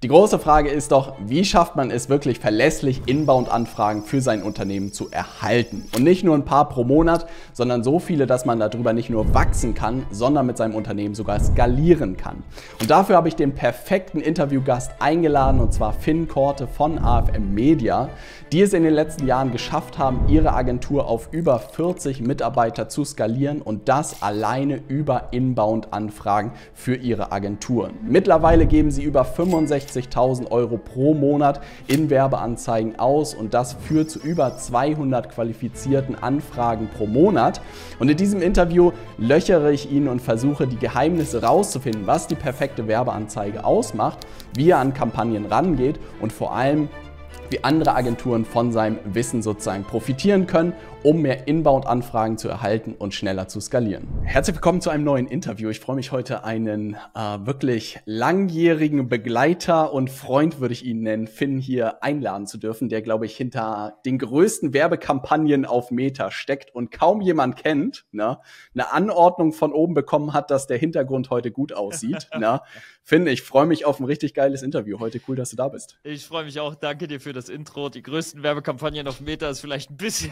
Die große Frage ist doch, wie schafft man es wirklich verlässlich, Inbound-Anfragen für sein Unternehmen zu erhalten? Und nicht nur ein paar pro Monat, sondern so viele, dass man darüber nicht nur wachsen kann, sondern mit seinem Unternehmen sogar skalieren kann. Und dafür habe ich den perfekten Interviewgast eingeladen, und zwar Finn Korte von AFM Media, die es in den letzten Jahren geschafft haben, ihre Agentur auf über 40 Mitarbeiter zu skalieren und das alleine über Inbound-Anfragen für ihre Agenturen. Mittlerweile geben sie über 65.000 Euro pro Monat in Werbeanzeigen aus und das führt zu über 200 qualifizierten Anfragen pro Monat. Und in diesem Interview löchere ich ihn und versuche, die Geheimnisse rauszufinden, was die perfekte Werbeanzeige ausmacht, wie er an Kampagnen rangeht und vor allem, wie andere Agenturen von seinem Wissen sozusagen profitieren können, um mehr Inbound-Anfragen zu erhalten und schneller zu skalieren. Herzlich willkommen zu einem neuen Interview. Ich freue mich heute, einen wirklich langjährigen Begleiter und Freund, würde ich ihn nennen, Finn hier einladen zu dürfen, der, glaube ich, hinter den größten Werbekampagnen auf Meta steckt und kaum jemand kennt, ne? Eine Anordnung von oben bekommen hat, dass der Hintergrund heute gut aussieht. Ne? Finn, ich freue mich auf ein richtig geiles Interview heute. Cool, dass du da bist. Ich freue mich auch. Danke dir für das Intro. Die größten Werbekampagnen auf Meta ist vielleicht ein bisschen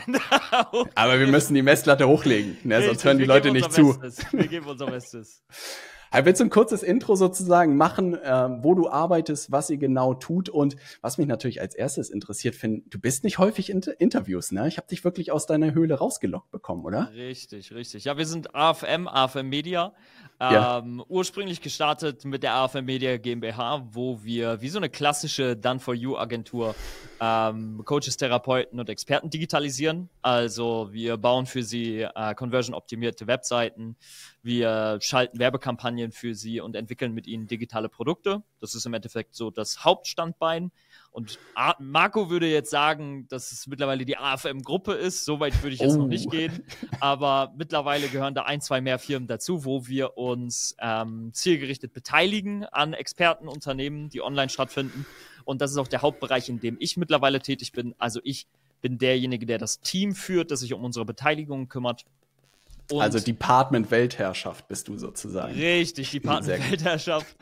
aber wir müssen die Messlatte hochlegen, ne? Sonst hören die Leute nicht zu. Wir geben unser Bestes. Willst du ein kurzes Intro sozusagen machen, wo du arbeitest, was ihr genau tut und was mich natürlich als erstes interessiert, Finn, du bist nicht häufig in Interviews, ne? Ich habe dich wirklich aus deiner Höhle rausgelockt bekommen, oder? Richtig. Ja, wir sind AFM Media. Ja. Ursprünglich gestartet mit der AFM Media GmbH, wo wir wie so eine klassische Done-for-You-Agentur Coaches, Therapeuten und Experten digitalisieren. Also wir bauen für sie conversion-optimierte Webseiten, wir schalten Werbekampagnen für sie und entwickeln mit ihnen digitale Produkte. Das ist im Endeffekt so das Hauptstandbein. Und Marco würde jetzt sagen, dass es mittlerweile die AFM-Gruppe ist. So weit würde ich jetzt noch nicht gehen. Aber mittlerweile gehören da 1, 2 mehr Firmen dazu, wo wir uns zielgerichtet beteiligen an Expertenunternehmen, die online stattfinden. Und das ist auch der Hauptbereich, in dem ich mittlerweile tätig bin. Also ich bin derjenige, der das Team führt, das sich um unsere Beteiligung kümmert. Und also Department Weltherrschaft bist du sozusagen. Richtig, Department Weltherrschaft.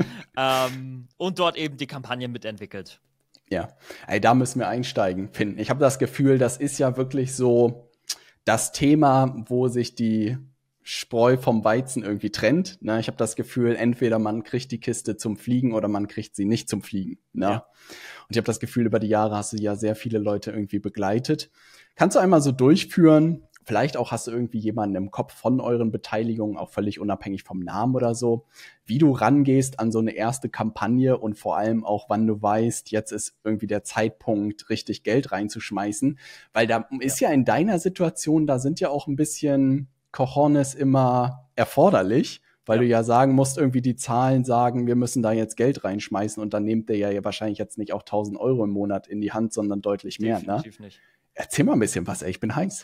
Und dort eben die Kampagnen mitentwickelt. Ja, da müssen wir einsteigen, Finn. Ich habe das Gefühl, das ist ja wirklich so das Thema, wo sich die Spreu vom Weizen irgendwie trennt. Ne? Ich habe das Gefühl, entweder man kriegt die Kiste zum Fliegen oder man kriegt sie nicht zum Fliegen. Ne? Ja. Und ich habe das Gefühl, über die Jahre hast du ja sehr viele Leute irgendwie begleitet. Kannst du einmal so durchführen? Vielleicht auch hast du irgendwie jemanden im Kopf von euren Beteiligungen, auch völlig unabhängig vom Namen oder so, wie du rangehst an so eine erste Kampagne und vor allem auch, wann du weißt, jetzt ist irgendwie der Zeitpunkt, richtig Geld reinzuschmeißen. Weil da ist ja in deiner Situation, da sind ja auch ein bisschen Cojones immer erforderlich, weil du ja sagen musst, irgendwie die Zahlen sagen, wir müssen da jetzt Geld reinschmeißen und dann nehmt ihr ja wahrscheinlich jetzt nicht auch 1.000 Euro im Monat in die Hand, sondern deutlich mehr. Definitiv Ne? Nicht. Erzähl mal ein bisschen was, ich bin heiß.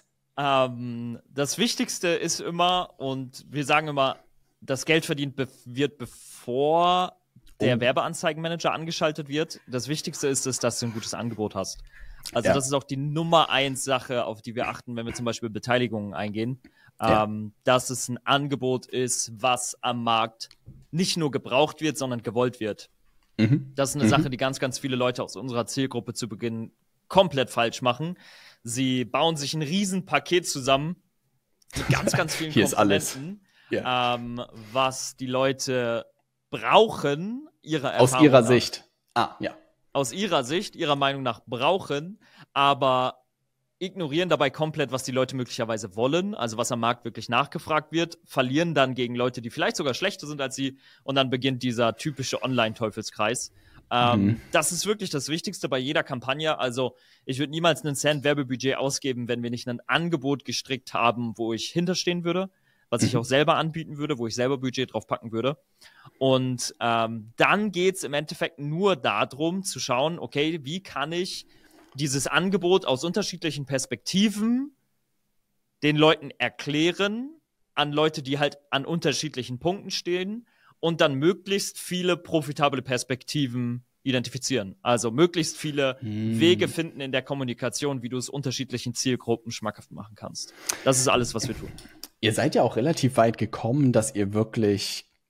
Das Wichtigste ist immer, und wir sagen immer, das Geld verdient wird, bevor der Werbeanzeigenmanager angeschaltet wird. Das Wichtigste ist es, dass du ein gutes Angebot hast. Also das ist auch die Nummer 1 Sache, auf die wir achten, wenn wir zum Beispiel Beteiligungen eingehen. Dass es ein Angebot ist, was am Markt nicht nur gebraucht wird, sondern gewollt wird. Das ist eine Sache, die ganz, ganz viele Leute aus unserer Zielgruppe zu Beginn komplett falsch machen. Sie bauen sich ein Riesenpaket zusammen mit ganz, ganz vielen Hier Komponenten, was die Leute brauchen, aus ihrer Sicht. Aus ihrer Sicht, ihrer Meinung nach brauchen, aber ignorieren dabei komplett, was die Leute möglicherweise wollen, also was am Markt wirklich nachgefragt wird, verlieren dann gegen Leute, die vielleicht sogar schlechter sind als sie und dann beginnt dieser typische Online-Teufelskreis. Das ist wirklich das Wichtigste bei jeder Kampagne. Also ich würde niemals einen Cent Werbebudget ausgeben, wenn wir nicht ein Angebot gestrickt haben, wo ich hinterstehen würde, was ich auch selber anbieten würde, wo ich selber Budget drauf packen würde. Und dann geht's im Endeffekt nur darum zu schauen, okay, wie kann ich dieses Angebot aus unterschiedlichen Perspektiven den Leuten erklären, an Leute, die halt an unterschiedlichen Punkten stehen, und dann möglichst viele profitable Perspektiven identifizieren. Also möglichst viele Wege finden in der Kommunikation, wie du es unterschiedlichen Zielgruppen schmackhaft machen kannst. Das ist alles, was wir tun. Ihr seid ja auch relativ weit gekommen, dass ihr wirklich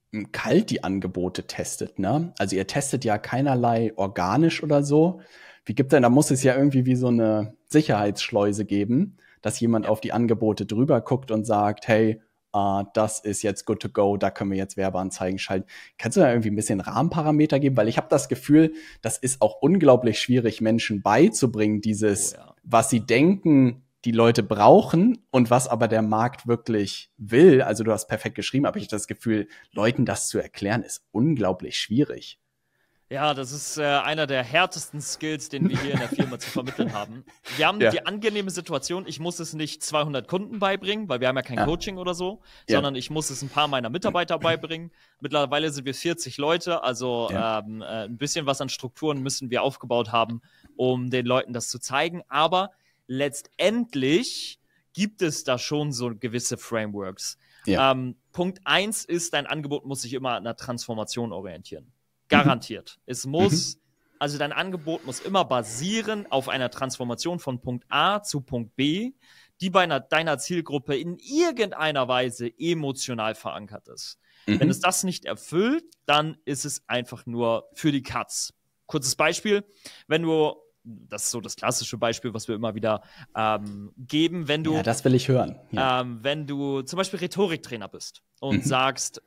kalt die Angebote testet, ne? Also ihr testet ja keinerlei organisch oder so. Wie gibt denn, da muss es ja irgendwie wie so eine Sicherheitsschleuse geben, dass jemand auf die Angebote drüber guckt und sagt, hey, das ist jetzt good to go, da können wir jetzt Werbeanzeigen schalten. Kannst du da irgendwie ein bisschen Rahmenparameter geben? Weil ich habe das Gefühl, das ist auch unglaublich schwierig, Menschen beizubringen, dieses, was sie denken, die Leute brauchen und was aber der Markt wirklich will. Also du hast perfekt geschrieben, aber ich habe das Gefühl, Leuten das zu erklären, ist unglaublich schwierig. Ja, das ist einer der härtesten Skills, den wir hier in der Firma zu vermitteln haben. Wir haben die angenehme Situation, ich muss es nicht 200 Kunden beibringen, weil wir haben ja kein Coaching oder so, sondern ich muss es ein paar meiner Mitarbeiter beibringen. Mittlerweile sind wir 40 Leute, also ein bisschen was an Strukturen müssen wir aufgebaut haben, um den Leuten das zu zeigen. Aber letztendlich gibt es da schon so gewisse Frameworks. Punkt 1 ist, dein Angebot muss sich immer an einer Transformation orientieren. Garantiert. Es muss, also dein Angebot muss immer basieren auf einer Transformation von Punkt A zu Punkt B, die bei deiner Zielgruppe in irgendeiner Weise emotional verankert ist. Wenn es das nicht erfüllt, dann ist es einfach nur für die Katz. Kurzes Beispiel, wenn du, das ist so das klassische Beispiel, was wir immer wieder geben, wenn du... Ja, das will ich hören. Wenn du zum Beispiel Rhetoriktrainer bist und sagst,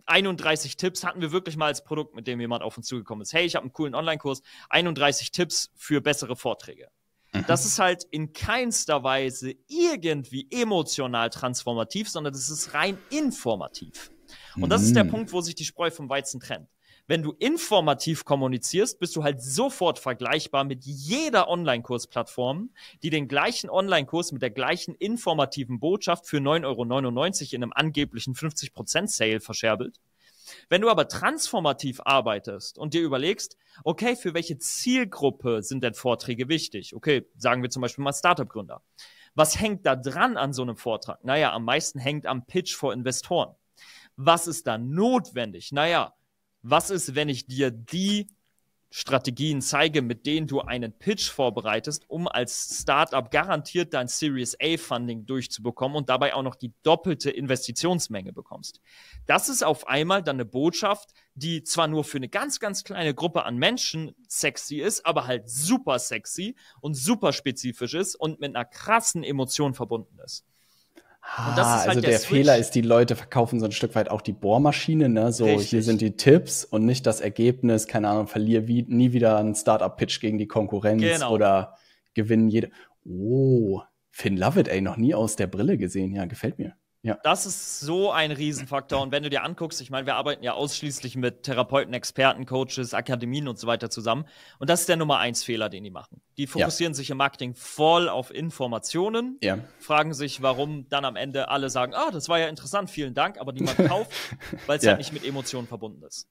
31 Tipps hatten wir wirklich mal als Produkt, mit dem jemand auf uns zugekommen ist. Hey, ich habe einen coolen Online-Kurs, 31 Tipps für bessere Vorträge. Das ist halt in keinster Weise irgendwie emotional transformativ, sondern das ist rein informativ. Und das ist der Punkt, wo sich die Spreu vom Weizen trennt. Wenn du informativ kommunizierst, bist du halt sofort vergleichbar mit jeder Online-Kurs-Plattform, die den gleichen Online-Kurs mit der gleichen informativen Botschaft für 9,99 € in einem angeblichen 50% Sale verscherbelt. Wenn du aber transformativ arbeitest und dir überlegst, okay, für welche Zielgruppe sind denn Vorträge wichtig? Okay, sagen wir zum Beispiel mal Startup-Gründer. Was hängt da dran an so einem Vortrag? Naja, am meisten hängt am Pitch vor Investoren. Was ist da notwendig? Naja, was ist, wenn ich dir die Strategien zeige, mit denen du einen Pitch vorbereitest, um als Startup garantiert dein Series A Funding durchzubekommen und dabei auch noch die doppelte Investitionsmenge bekommst? Das ist auf einmal dann eine Botschaft, die zwar nur für eine ganz, ganz kleine Gruppe an Menschen sexy ist, aber halt super sexy und super spezifisch ist und mit einer krassen Emotion verbunden ist. Und das ist halt also der Fehler ist, die Leute verkaufen so ein Stück weit auch die Bohrmaschine, ne? So, richtig. Hier sind die Tipps und nicht das Ergebnis, keine Ahnung, verliere nie wieder einen Startup-Pitch gegen die Konkurrenz oder gewinnen jede. Oh, Finn Lovett, ey, noch nie aus der Brille gesehen. Ja, gefällt mir. Ja. Das ist so ein Riesenfaktor. Und wenn du dir anguckst, ich meine, wir arbeiten ja ausschließlich mit Therapeuten, Experten, Coaches, Akademien und so weiter zusammen. Und das ist der Nummer 1 Fehler, den die machen. Die fokussieren sich im Marketing voll auf Informationen, fragen sich, warum dann am Ende alle sagen, das war ja interessant, vielen Dank, aber niemand kauft, weil es halt nicht mit Emotionen verbunden ist.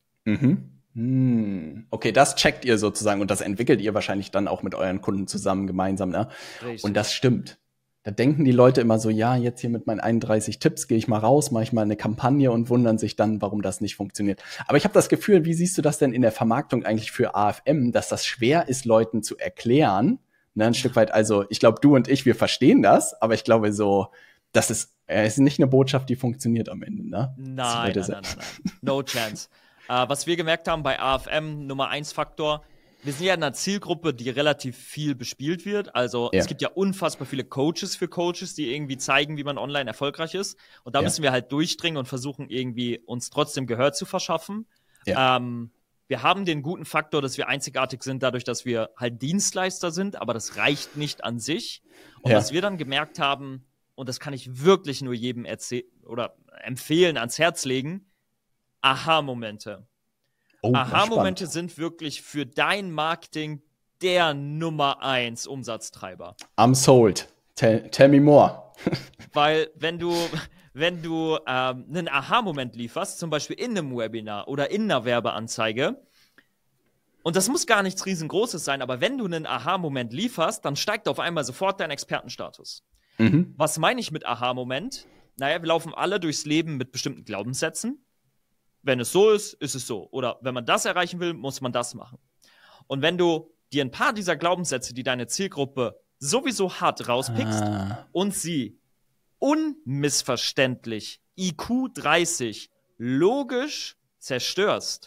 Okay, das checkt ihr sozusagen und das entwickelt ihr wahrscheinlich dann auch mit euren Kunden zusammen gemeinsam, ne? Richtig. Und das stimmt. Da denken die Leute immer so, ja, jetzt hier mit meinen 31 Tipps gehe ich mal raus, mache ich mal eine Kampagne und wundern sich dann, warum das nicht funktioniert. Aber ich habe das Gefühl, wie siehst du das denn in der Vermarktung eigentlich für AFM, dass das schwer ist, Leuten zu erklären? Ne, ein Stück weit, also ich glaube, du und ich, wir verstehen das, aber ich glaube so, das ist nicht eine Botschaft, die funktioniert am Ende, ne? Nein. No chance. Was wir gemerkt haben bei AFM, Nummer 1 Faktor, wir sind ja in einer Zielgruppe, die relativ viel bespielt wird. Also es gibt ja unfassbar viele Coaches für Coaches, die irgendwie zeigen, wie man online erfolgreich ist. Und da müssen wir halt durchdringen und versuchen irgendwie uns trotzdem Gehör zu verschaffen. Wir haben den guten Faktor, dass wir einzigartig sind, dadurch, dass wir halt Dienstleister sind, aber das reicht nicht an sich. Und was wir dann gemerkt haben, und das kann ich wirklich nur jedem empfehlen, ans Herz legen, Aha-Momente. Aha-Momente sind wirklich für dein Marketing der Nummer 1 Umsatztreiber. I'm sold. Tell me more. Weil wenn du einen Aha-Moment lieferst, zum Beispiel in einem Webinar oder in einer Werbeanzeige, und das muss gar nichts riesengroßes sein, aber wenn du einen Aha-Moment lieferst, dann steigt auf einmal sofort dein Expertenstatus. Was meine ich mit Aha-Moment? Naja, wir laufen alle durchs Leben mit bestimmten Glaubenssätzen. Wenn es so ist, ist es so. Oder wenn man das erreichen will, muss man das machen. Und wenn du dir ein paar dieser Glaubenssätze, die deine Zielgruppe sowieso hat, rauspickst und sie unmissverständlich, IQ 30, logisch zerstörst,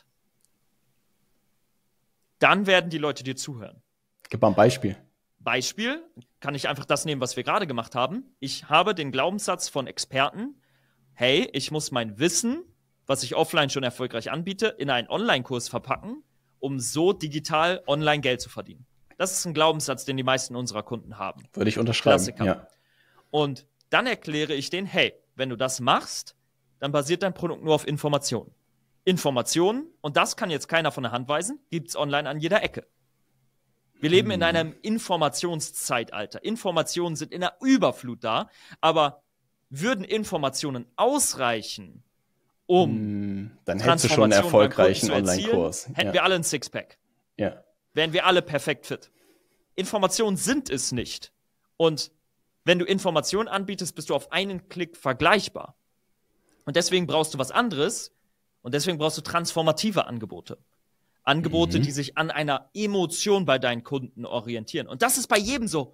dann werden die Leute dir zuhören. Gib mal ein Beispiel. Beispiel, kann ich einfach das nehmen, was wir gerade gemacht haben. Ich habe den Glaubenssatz von Experten, hey, ich muss mein Wissen, was ich offline schon erfolgreich anbiete, in einen Online-Kurs verpacken, um so digital online Geld zu verdienen. Das ist ein Glaubenssatz, den die meisten unserer Kunden haben. Würde ich unterschreiben, Klassiker. ja. Und dann erkläre ich denen, hey, wenn du das machst, dann basiert dein Produkt nur auf Informationen. Informationen, und das kann jetzt keiner von der Hand weisen, gibt es online an jeder Ecke. Wir leben in einem Informationszeitalter. Informationen sind in der Überflut da, aber würden Informationen ausreichen, um dann hättest du schon einen erfolgreichen Online-Kurs. Hätten wir alle einen Sixpack. Ja. Wären wir alle perfekt fit. Informationen sind es nicht. Und wenn du Informationen anbietest, bist du auf einen Klick vergleichbar. Und deswegen brauchst du was anderes. Und deswegen brauchst du transformative Angebote. Angebote, die sich an einer Emotion bei deinen Kunden orientieren. Und das ist bei jedem so,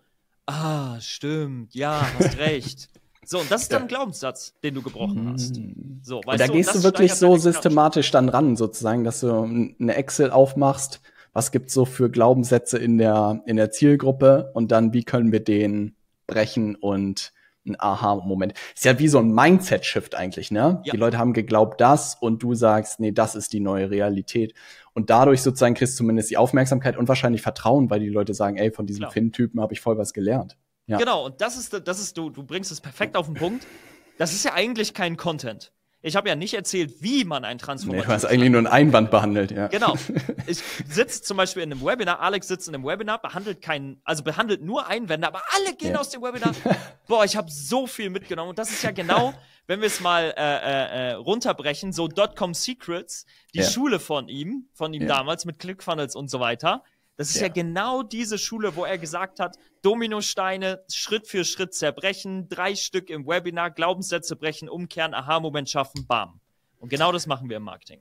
stimmt, ja, hast recht. So, und das ist dann ein Glaubenssatz, den du gebrochen hast. So, und da gehst du wirklich so systematisch dann ran, sozusagen, dass du eine Excel aufmachst, was gibt's so für Glaubenssätze in der Zielgruppe und dann, wie können wir den brechen und ein Aha-Moment. Ist ja wie so ein Mindset-Shift eigentlich, ne? Ja. Die Leute haben geglaubt das und du sagst, nee, das ist die neue Realität. Und dadurch sozusagen kriegst du zumindest die Aufmerksamkeit und wahrscheinlich Vertrauen, weil die Leute sagen, ey, von diesem Finn-Typen habe ich voll was gelernt. Ja. Genau, und das ist du bringst es perfekt auf den Punkt. Das ist ja eigentlich kein Content. Ich habe ja nicht erzählt, wie man ein Transformatives... Nee, du hast eigentlich nur einen Einwand behandelt, ja. Genau. Ich sitze zum Beispiel in einem Webinar, Alex sitzt in einem Webinar, behandelt nur Einwände, aber alle gehen aus dem Webinar. Boah, ich habe so viel mitgenommen. Und das ist ja genau, wenn wir es mal runterbrechen, so .com Secrets, die Schule von ihm damals mit ClickFunnels und so weiter. Das ist ja genau diese Schule, wo er gesagt hat, Dominosteine Schritt für Schritt zerbrechen, 3 Stück im Webinar, Glaubenssätze brechen, umkehren, Aha-Moment schaffen, bam. Und genau das machen wir im Marketing.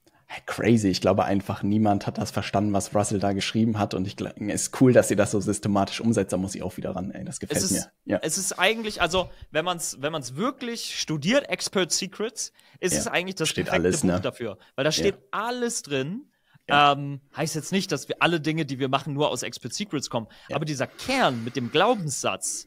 Crazy. Ich glaube einfach, niemand hat das verstanden, was Russell da geschrieben hat. Und es ist cool, dass ihr das so systematisch umsetzt. Da muss ich auch wieder ran. Ey, das gefällt mir. Ja. Es ist eigentlich, also wenn man's wirklich studiert, Expert Secrets, ist es eigentlich das perfekte Buch dafür. Weil da steht alles drin. Ja. Heißt jetzt nicht, dass wir alle Dinge, die wir machen, nur aus Expert Secrets kommen. Ja. Aber dieser Kern mit dem Glaubenssatz,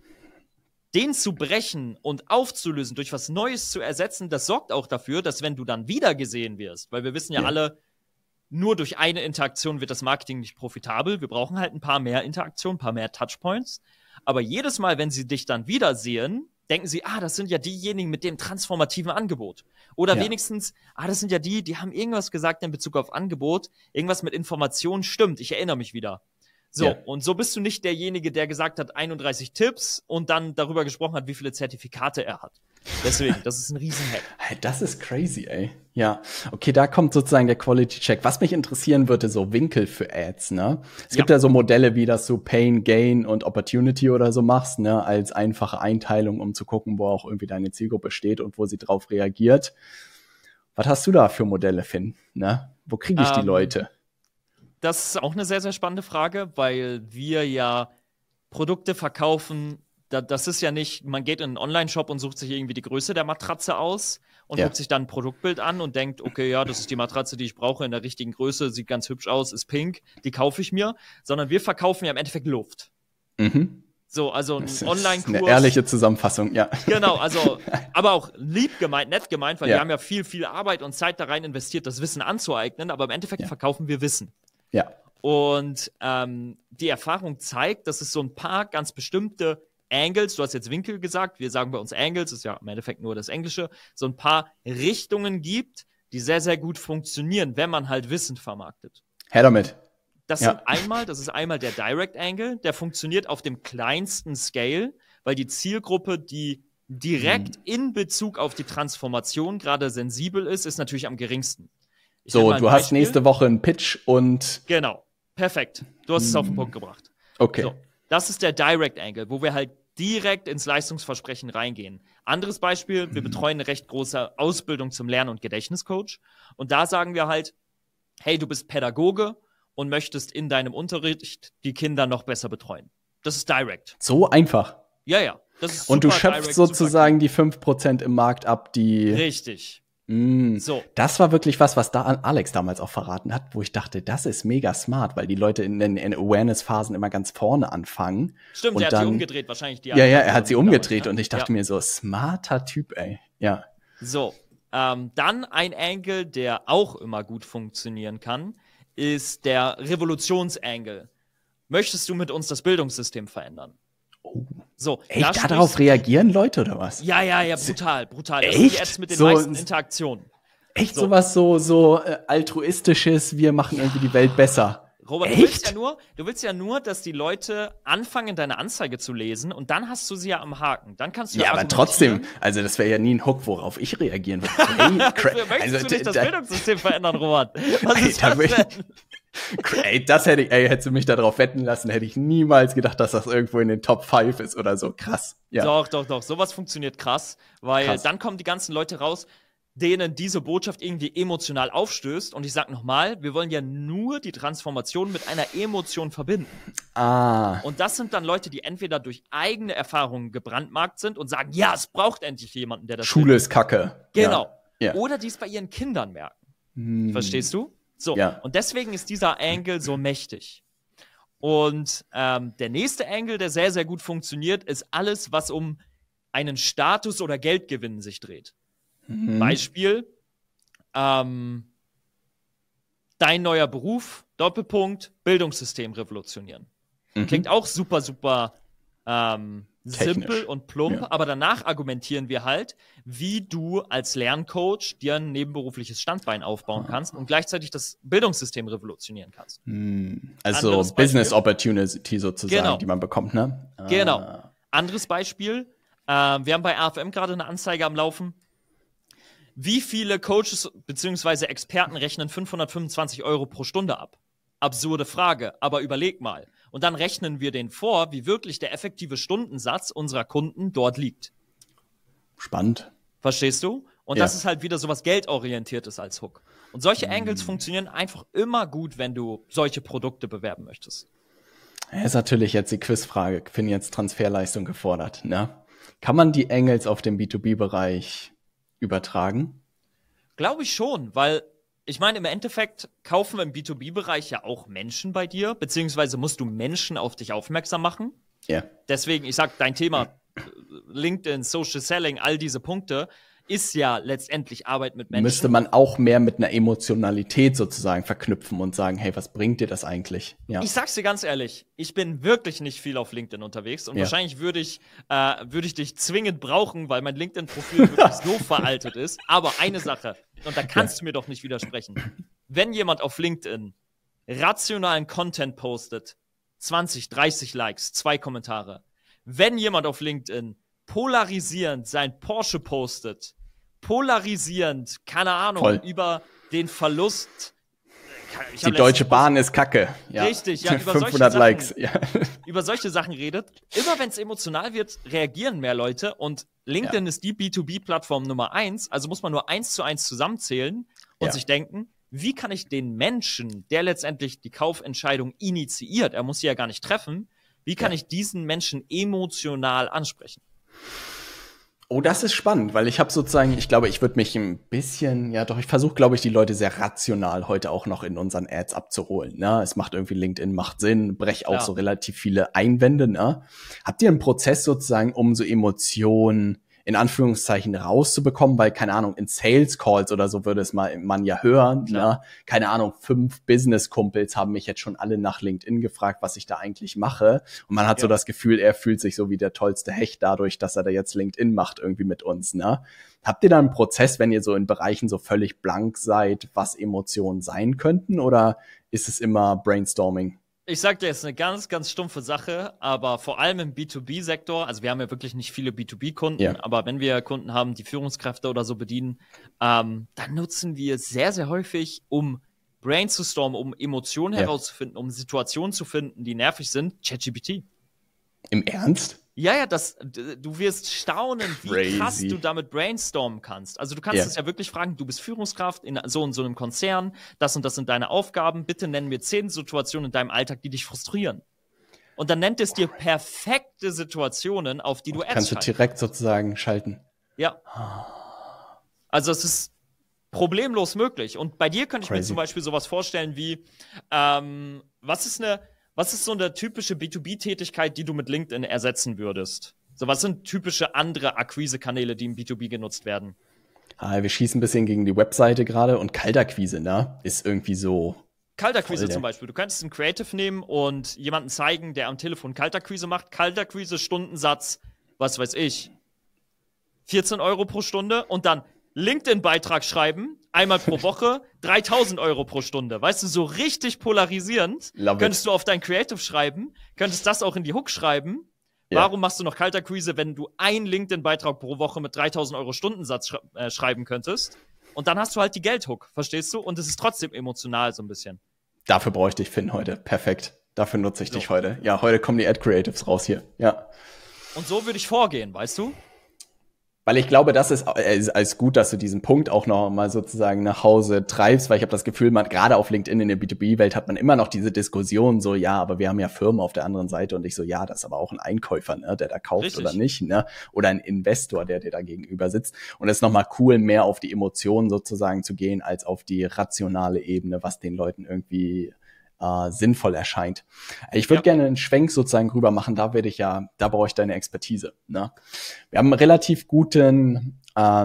den zu brechen und aufzulösen, durch was Neues zu ersetzen, das sorgt auch dafür, dass wenn du dann wieder gesehen wirst, weil wir wissen ja alle, nur durch eine Interaktion wird das Marketing nicht profitabel. Wir brauchen halt ein paar mehr Interaktionen, ein paar mehr Touchpoints. Aber jedes Mal, wenn sie dich dann wiedersehen, denken sie, das sind ja diejenigen mit dem transformativen Angebot. Oder wenigstens, das sind ja die haben irgendwas gesagt in Bezug auf Angebot, irgendwas mit Informationen stimmt, ich erinnere mich wieder. So, und so bist du nicht derjenige, der gesagt hat, 31 Tipps und dann darüber gesprochen hat, wie viele Zertifikate er hat. Deswegen, das ist ein Riesenhack. Das ist crazy, ey. Ja, okay, da kommt sozusagen der Quality-Check. Was mich interessieren würde, so Winkel für Ads, ne? Es gibt ja so Modelle, wie das so Pain, Gain und Opportunity oder so machst, ne? Als einfache Einteilung, um zu gucken, wo auch irgendwie deine Zielgruppe steht und wo sie drauf reagiert. Was hast du da für Modelle, Finn? Ne? Wo kriege ich die Leute? Das ist auch eine sehr, sehr spannende Frage, weil wir ja Produkte verkaufen. Das ist ja nicht, man geht in einen Online-Shop und sucht sich irgendwie die Größe der Matratze aus und guckt sich dann ein Produktbild an und denkt, okay, ja, das ist die Matratze, die ich brauche, in der richtigen Größe, sieht ganz hübsch aus, ist pink, die kaufe ich mir. Sondern wir verkaufen ja im Endeffekt Luft. So, also ein Online-Kurs. Eine ehrliche Zusammenfassung, ja. Genau, also, aber auch lieb gemeint, nett gemeint, weil wir haben ja viel, viel Arbeit und Zeit da rein investiert, das Wissen anzueignen, aber im Endeffekt verkaufen wir Wissen. Ja. Und die Erfahrung zeigt, dass es so ein paar ganz bestimmte Angles, du hast jetzt Winkel gesagt, wir sagen bei uns Angles, ist ja im Endeffekt nur das Englische, so ein paar Richtungen gibt, die sehr, sehr gut funktionieren, wenn man halt Wissen vermarktet. Her damit. Das ist einmal der Direct Angle, der funktioniert auf dem kleinsten Scale, weil die Zielgruppe, die direkt in Bezug auf die Transformation gerade sensibel ist natürlich am geringsten. So, du hast nächste Woche einen Pitch und... Genau, perfekt. Du hast es auf den Punkt gebracht. Okay. So, das ist der Direct Angle, wo wir halt direkt ins Leistungsversprechen reingehen. Anderes Beispiel, wir betreuen eine recht große Ausbildung zum Lern- und Gedächtniscoach. Und da sagen wir halt, hey, du bist Pädagoge und möchtest in deinem Unterricht die Kinder noch besser betreuen. Das ist direct. So einfach? Ja. Das ist und du schöpfst sozusagen die 5% im Markt ab, die... Richtig. So. Das war wirklich was da Alex damals auch verraten hat, wo ich dachte, das ist mega smart, weil die Leute in den Awareness-Phasen immer ganz vorne anfangen. Stimmt, und er hat dann, sie umgedreht wahrscheinlich. Ja, er hat sie umgedreht damals, ne? und ich dachte mir so, smarter Typ, ey. Ja. So, dann ein Angle, der auch immer gut funktionieren kann, ist der Revolutionsangle. Möchtest du mit uns das Bildungssystem verändern? Oh. So, echt, darauf reagieren Leute oder was? Ja, brutal. Das echt? sind die Apps mit den meisten Interaktionen. Echt sowas so altruistisches, wir machen irgendwie die Welt besser. Robert, du willst ja nur, dass die Leute anfangen, deine Anzeige zu lesen und dann hast du sie ja am Haken. Dann kannst du ja, aber trotzdem, also das wäre ja nie ein Hook, worauf ich reagieren würde. Möchtest du nicht das Bildungssystem verändern, Robert? Was ist das denn? Ey, hättest du mich darauf wetten lassen, hätte ich niemals gedacht, dass das irgendwo in den Top 5 ist oder so. Krass. Ja. Doch. Sowas funktioniert krass, weil dann kommen die ganzen Leute raus, denen diese Botschaft irgendwie emotional aufstößt. Und ich sag nochmal, wir wollen ja nur die Transformation mit einer Emotion verbinden. Und das sind dann Leute, die entweder durch eigene Erfahrungen gebrandmarkt sind und sagen, ja, es braucht endlich jemanden, der das Schule ist Kacke. Genau. Ja. Oder die es bei ihren Kindern merken. Verstehst du? So, und deswegen ist dieser Angle so mächtig. Und der nächste Angle, der sehr, sehr gut funktioniert, ist alles, was um einen Status oder Geldgewinn sich dreht. Beispiel, dein neuer Beruf, Doppelpunkt, Bildungssystem revolutionieren. Klingt auch super, super simpel und plump, aber danach argumentieren wir halt, wie du als Lerncoach dir ein nebenberufliches Standbein aufbauen kannst und gleichzeitig das Bildungssystem revolutionieren kannst. Also Business Opportunity sozusagen, die man bekommt, ne? Genau. Anderes Beispiel, wir haben bei AFM gerade eine Anzeige am Laufen. Wie viele Coaches bzw. Experten rechnen 525 € pro Stunde ab? Absurde Frage, aber überleg mal. Und dann rechnen wir den vor, wie wirklich der effektive Stundensatz unserer Kunden dort liegt. Spannend. Verstehst du? Und das ist halt wieder sowas Geldorientiertes als Hook. Und solche Angles funktionieren einfach immer gut, wenn du solche Produkte bewerben möchtest. Das ist natürlich jetzt die Quizfrage. Ich finde jetzt Transferleistung gefordert, ne? Kann man die Angles auf den B2B-Bereich übertragen? Glaube ich schon, weil ich meine, im Endeffekt kaufen wir im B2B-Bereich ja auch Menschen bei dir, beziehungsweise musst du Menschen auf dich aufmerksam machen. Ja. Deswegen, ich sag, dein Thema LinkedIn, Social Selling, all diese Punkte ist ja letztendlich Arbeit mit Menschen. Müsste man auch mehr mit einer Emotionalität sozusagen verknüpfen und sagen, hey, was bringt dir das eigentlich? Ja. Ich sag's dir ganz ehrlich, ich bin wirklich nicht viel auf LinkedIn unterwegs und wahrscheinlich würde ich dich zwingend brauchen, weil mein LinkedIn-Profil wirklich so veraltet ist. Aber eine Sache, und da kannst du mir doch nicht widersprechen. Wenn jemand auf LinkedIn rationalen Content postet, 20, 30 Likes, 2 Kommentare. Wenn jemand auf LinkedIn polarisierend sein Porsche postet, polarisierend, keine Ahnung, über den Verlust. Die Deutsche Bahn ist kacke. Ja. Richtig, ja, über 500 solche Likes. Sachen, Ja. Über solche Sachen redet. Immer wenn es emotional wird, reagieren mehr Leute und LinkedIn ist die B2B-Plattform Nummer 1, also muss man nur 1:1 zusammenzählen und sich denken, wie kann ich den Menschen, der letztendlich die Kaufentscheidung initiiert, er muss sie ja gar nicht treffen, wie kann ich diesen Menschen emotional ansprechen? Oh, das ist spannend, weil ich habe sozusagen, ich glaube, ich würde mich ein bisschen, ich versuche, glaube ich, die Leute sehr rational heute auch noch in unseren Ads abzuholen. Ne? Es macht irgendwie, LinkedIn macht Sinn, brech auch so relativ viele Einwände. Ne? Habt ihr einen Prozess sozusagen, um so Emotionen in Anführungszeichen rauszubekommen, weil, keine Ahnung, in Sales Calls oder so würde es man ja hören, ne? Keine Ahnung, 5 Business-Kumpels haben mich jetzt schon alle nach LinkedIn gefragt, was ich da eigentlich mache. Und man hat so das Gefühl, er fühlt sich so wie der tollste Hecht dadurch, dass er da jetzt LinkedIn macht irgendwie mit uns, ne? Habt ihr da einen Prozess, wenn ihr so in Bereichen so völlig blank seid, was Emotionen sein könnten, oder ist es immer Brainstorming? Ich sag dir, es ist eine ganz, ganz stumpfe Sache, aber vor allem im B2B-Sektor, also wir haben ja wirklich nicht viele B2B-Kunden, aber wenn wir Kunden haben, die Führungskräfte oder so bedienen, dann nutzen wir sehr, sehr häufig, um brainstormen, um Emotionen herauszufinden, um Situationen zu finden, die nervig sind, ChatGPT. Im Ernst? Ja, du wirst staunen, wie krass du damit brainstormen kannst. Also du kannst es ja wirklich fragen, du bist Führungskraft in so und so einem Konzern, das und das sind deine Aufgaben, bitte nenn mir 10 Situationen in deinem Alltag, die dich frustrieren. Und dann nennt es dir perfekte Situationen, auf die du Kannst du direkt sozusagen schalten. Ja. Also es ist problemlos möglich. Und bei dir könnte ich mir Crazy. zum Beispiel sowas vorstellen wie, was ist so eine typische B2B-Tätigkeit, die du mit LinkedIn ersetzen würdest? So, was sind typische andere Akquise-Kanäle, die im B2B genutzt werden? Wir schießen ein bisschen gegen die Webseite gerade und Kaltakquise, ne? Ist irgendwie so. Kaltakquise zum Beispiel. Du könntest ein Creative nehmen und jemanden zeigen, der am Telefon Kaltakquise macht. Kaltakquise, Stundensatz, was weiß ich, 14 Euro pro Stunde und dann LinkedIn-Beitrag schreiben, einmal pro Woche, 3.000 Euro pro Stunde. Weißt du, so richtig polarisierend. Könntest du auf dein Creative schreiben, könntest das auch in die Hook schreiben. Ja. Warum machst du noch Kaltakquise, wenn du einen LinkedIn-Beitrag pro Woche mit 3.000 Euro Stundensatz schreiben könntest? Und dann hast du halt die Geldhook, verstehst du? Und es ist trotzdem emotional so ein bisschen. Dafür bräuchte ich Finn heute. Perfekt. Dafür nutze ich dich heute. Ja, heute kommen die Ad-Creatives raus hier. Ja. Und so würde ich vorgehen, weißt du? Weil ich glaube, das ist als gut, dass du diesen Punkt auch noch mal sozusagen nach Hause treibst, weil ich habe das Gefühl, man gerade auf LinkedIn in der B2B-Welt hat man immer noch diese Diskussion so, ja, aber wir haben ja Firmen auf der anderen Seite und ich so, ja, das ist aber auch ein Einkäufer, ne, der da kauft Richtig. Oder nicht, ne, oder ein Investor, der dir da gegenüber sitzt. Und es ist nochmal cool, mehr auf die Emotionen sozusagen zu gehen, als auf die rationale Ebene, was den Leuten irgendwie sinnvoll erscheint. Ich würde gerne einen Schwenk sozusagen rüber machen, da brauche ich deine Expertise. Ne? Wir haben einen relativ guten,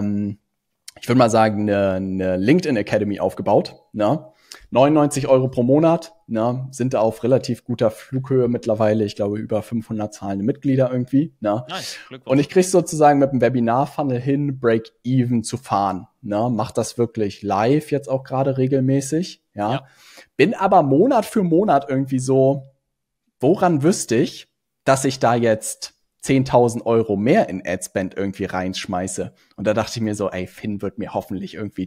ich würde mal sagen, eine LinkedIn Academy aufgebaut. Ne? 99 Euro pro Monat, ne? Sind da auf relativ guter Flughöhe mittlerweile. Ich glaube, über 500 zahlende Mitglieder irgendwie. Ne? Nice, und ich kriege sozusagen mit dem Webinar-Funnel hin, Break-Even zu fahren. Ne? Mach das wirklich live jetzt auch gerade regelmäßig. Ja. Bin aber Monat für Monat irgendwie so, woran wüsste ich, dass ich da jetzt 10.000 Euro mehr in Adspend irgendwie reinschmeiße? Und da dachte ich mir so, ey, Finn wird mir hoffentlich irgendwie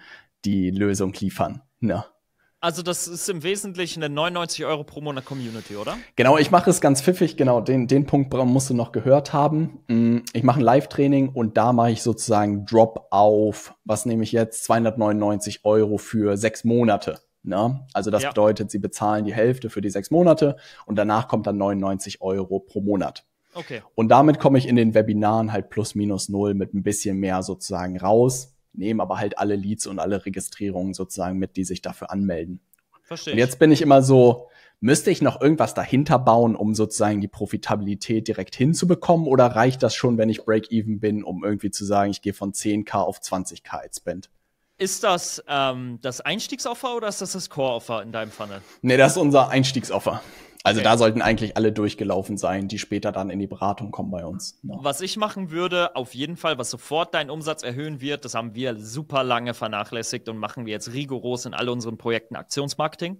die Lösung liefern. Ne? Also das ist im Wesentlichen eine 99 Euro pro Monat Community, oder? Genau, ich mache es ganz pfiffig, genau, den Punkt musst du noch gehört haben. Ich mache ein Live-Training und da mache ich sozusagen Drop auf, was nehme ich jetzt, 299 Euro für 6 Monate. Ne? Also das bedeutet, sie bezahlen die Hälfte für die 6 Monate und danach kommt dann 99 Euro pro Monat. Okay. Und damit komme ich in den Webinaren halt plus minus null mit ein bisschen mehr sozusagen raus, nehme aber halt alle Leads und alle Registrierungen sozusagen mit, die sich dafür anmelden. Verstehe. Und jetzt bin ich immer so, müsste ich noch irgendwas dahinter bauen, um sozusagen die Profitabilität direkt hinzubekommen, oder reicht das schon, wenn ich Break-Even bin, um irgendwie zu sagen, ich gehe von 10.000 auf 20.000 Ad-Spend? Ist das das Einstiegsoffer oder ist das Core-Offer in deinem Funnel? Nee, das ist unser Einstiegsoffer. Also da sollten eigentlich alle durchgelaufen sein, die später dann in die Beratung kommen bei uns. No. Was ich machen würde, auf jeden Fall, was sofort deinen Umsatz erhöhen wird, das haben wir super lange vernachlässigt und machen wir jetzt rigoros in all unseren Projekten Aktionsmarketing.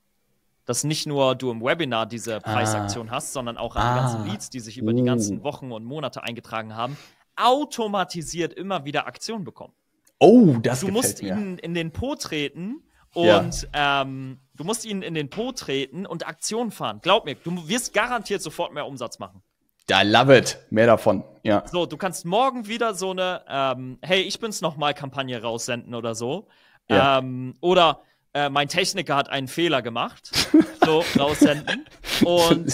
Dass nicht nur du im Webinar diese Preisaktion hast, sondern auch an die ganzen Leads, die sich über die ganzen Wochen und Monate eingetragen haben, automatisiert immer wieder Aktionen bekommen. Oh, das gefällt mir. Du musst ihnen in den Po treten und du musst ihnen in den Po treten und Aktionen fahren. Glaub mir, du wirst garantiert sofort mehr Umsatz machen. I love it. Mehr davon, ja. So, du kannst morgen wieder so eine Hey, ich bin's nochmal Kampagne raussenden oder so. Ja. Oder mein Techniker hat einen Fehler gemacht. So, raussenden. Und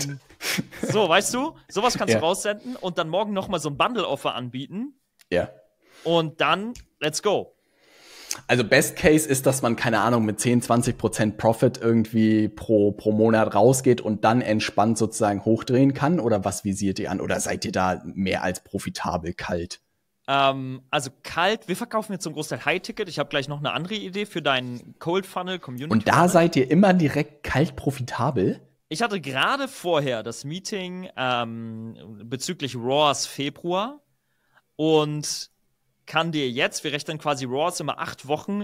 so, weißt du, sowas kannst du raussenden und dann morgen nochmal so ein Bundle-Offer anbieten. Ja. Und dann, let's go. Also Best Case ist, dass man, keine Ahnung, mit 10-20% Profit irgendwie pro Monat rausgeht und dann entspannt sozusagen hochdrehen kann? Oder was visiert ihr an? Oder seid ihr da mehr als profitabel kalt? Also kalt, wir verkaufen jetzt zum Großteil High-Ticket. Ich habe gleich noch eine andere Idee für deinen Cold Funnel Community. Und da seid ihr immer direkt kalt profitabel? Ich hatte gerade vorher das Meeting bezüglich RAWs Februar und kann dir jetzt, wir rechnen quasi RAWs immer 8 Wochen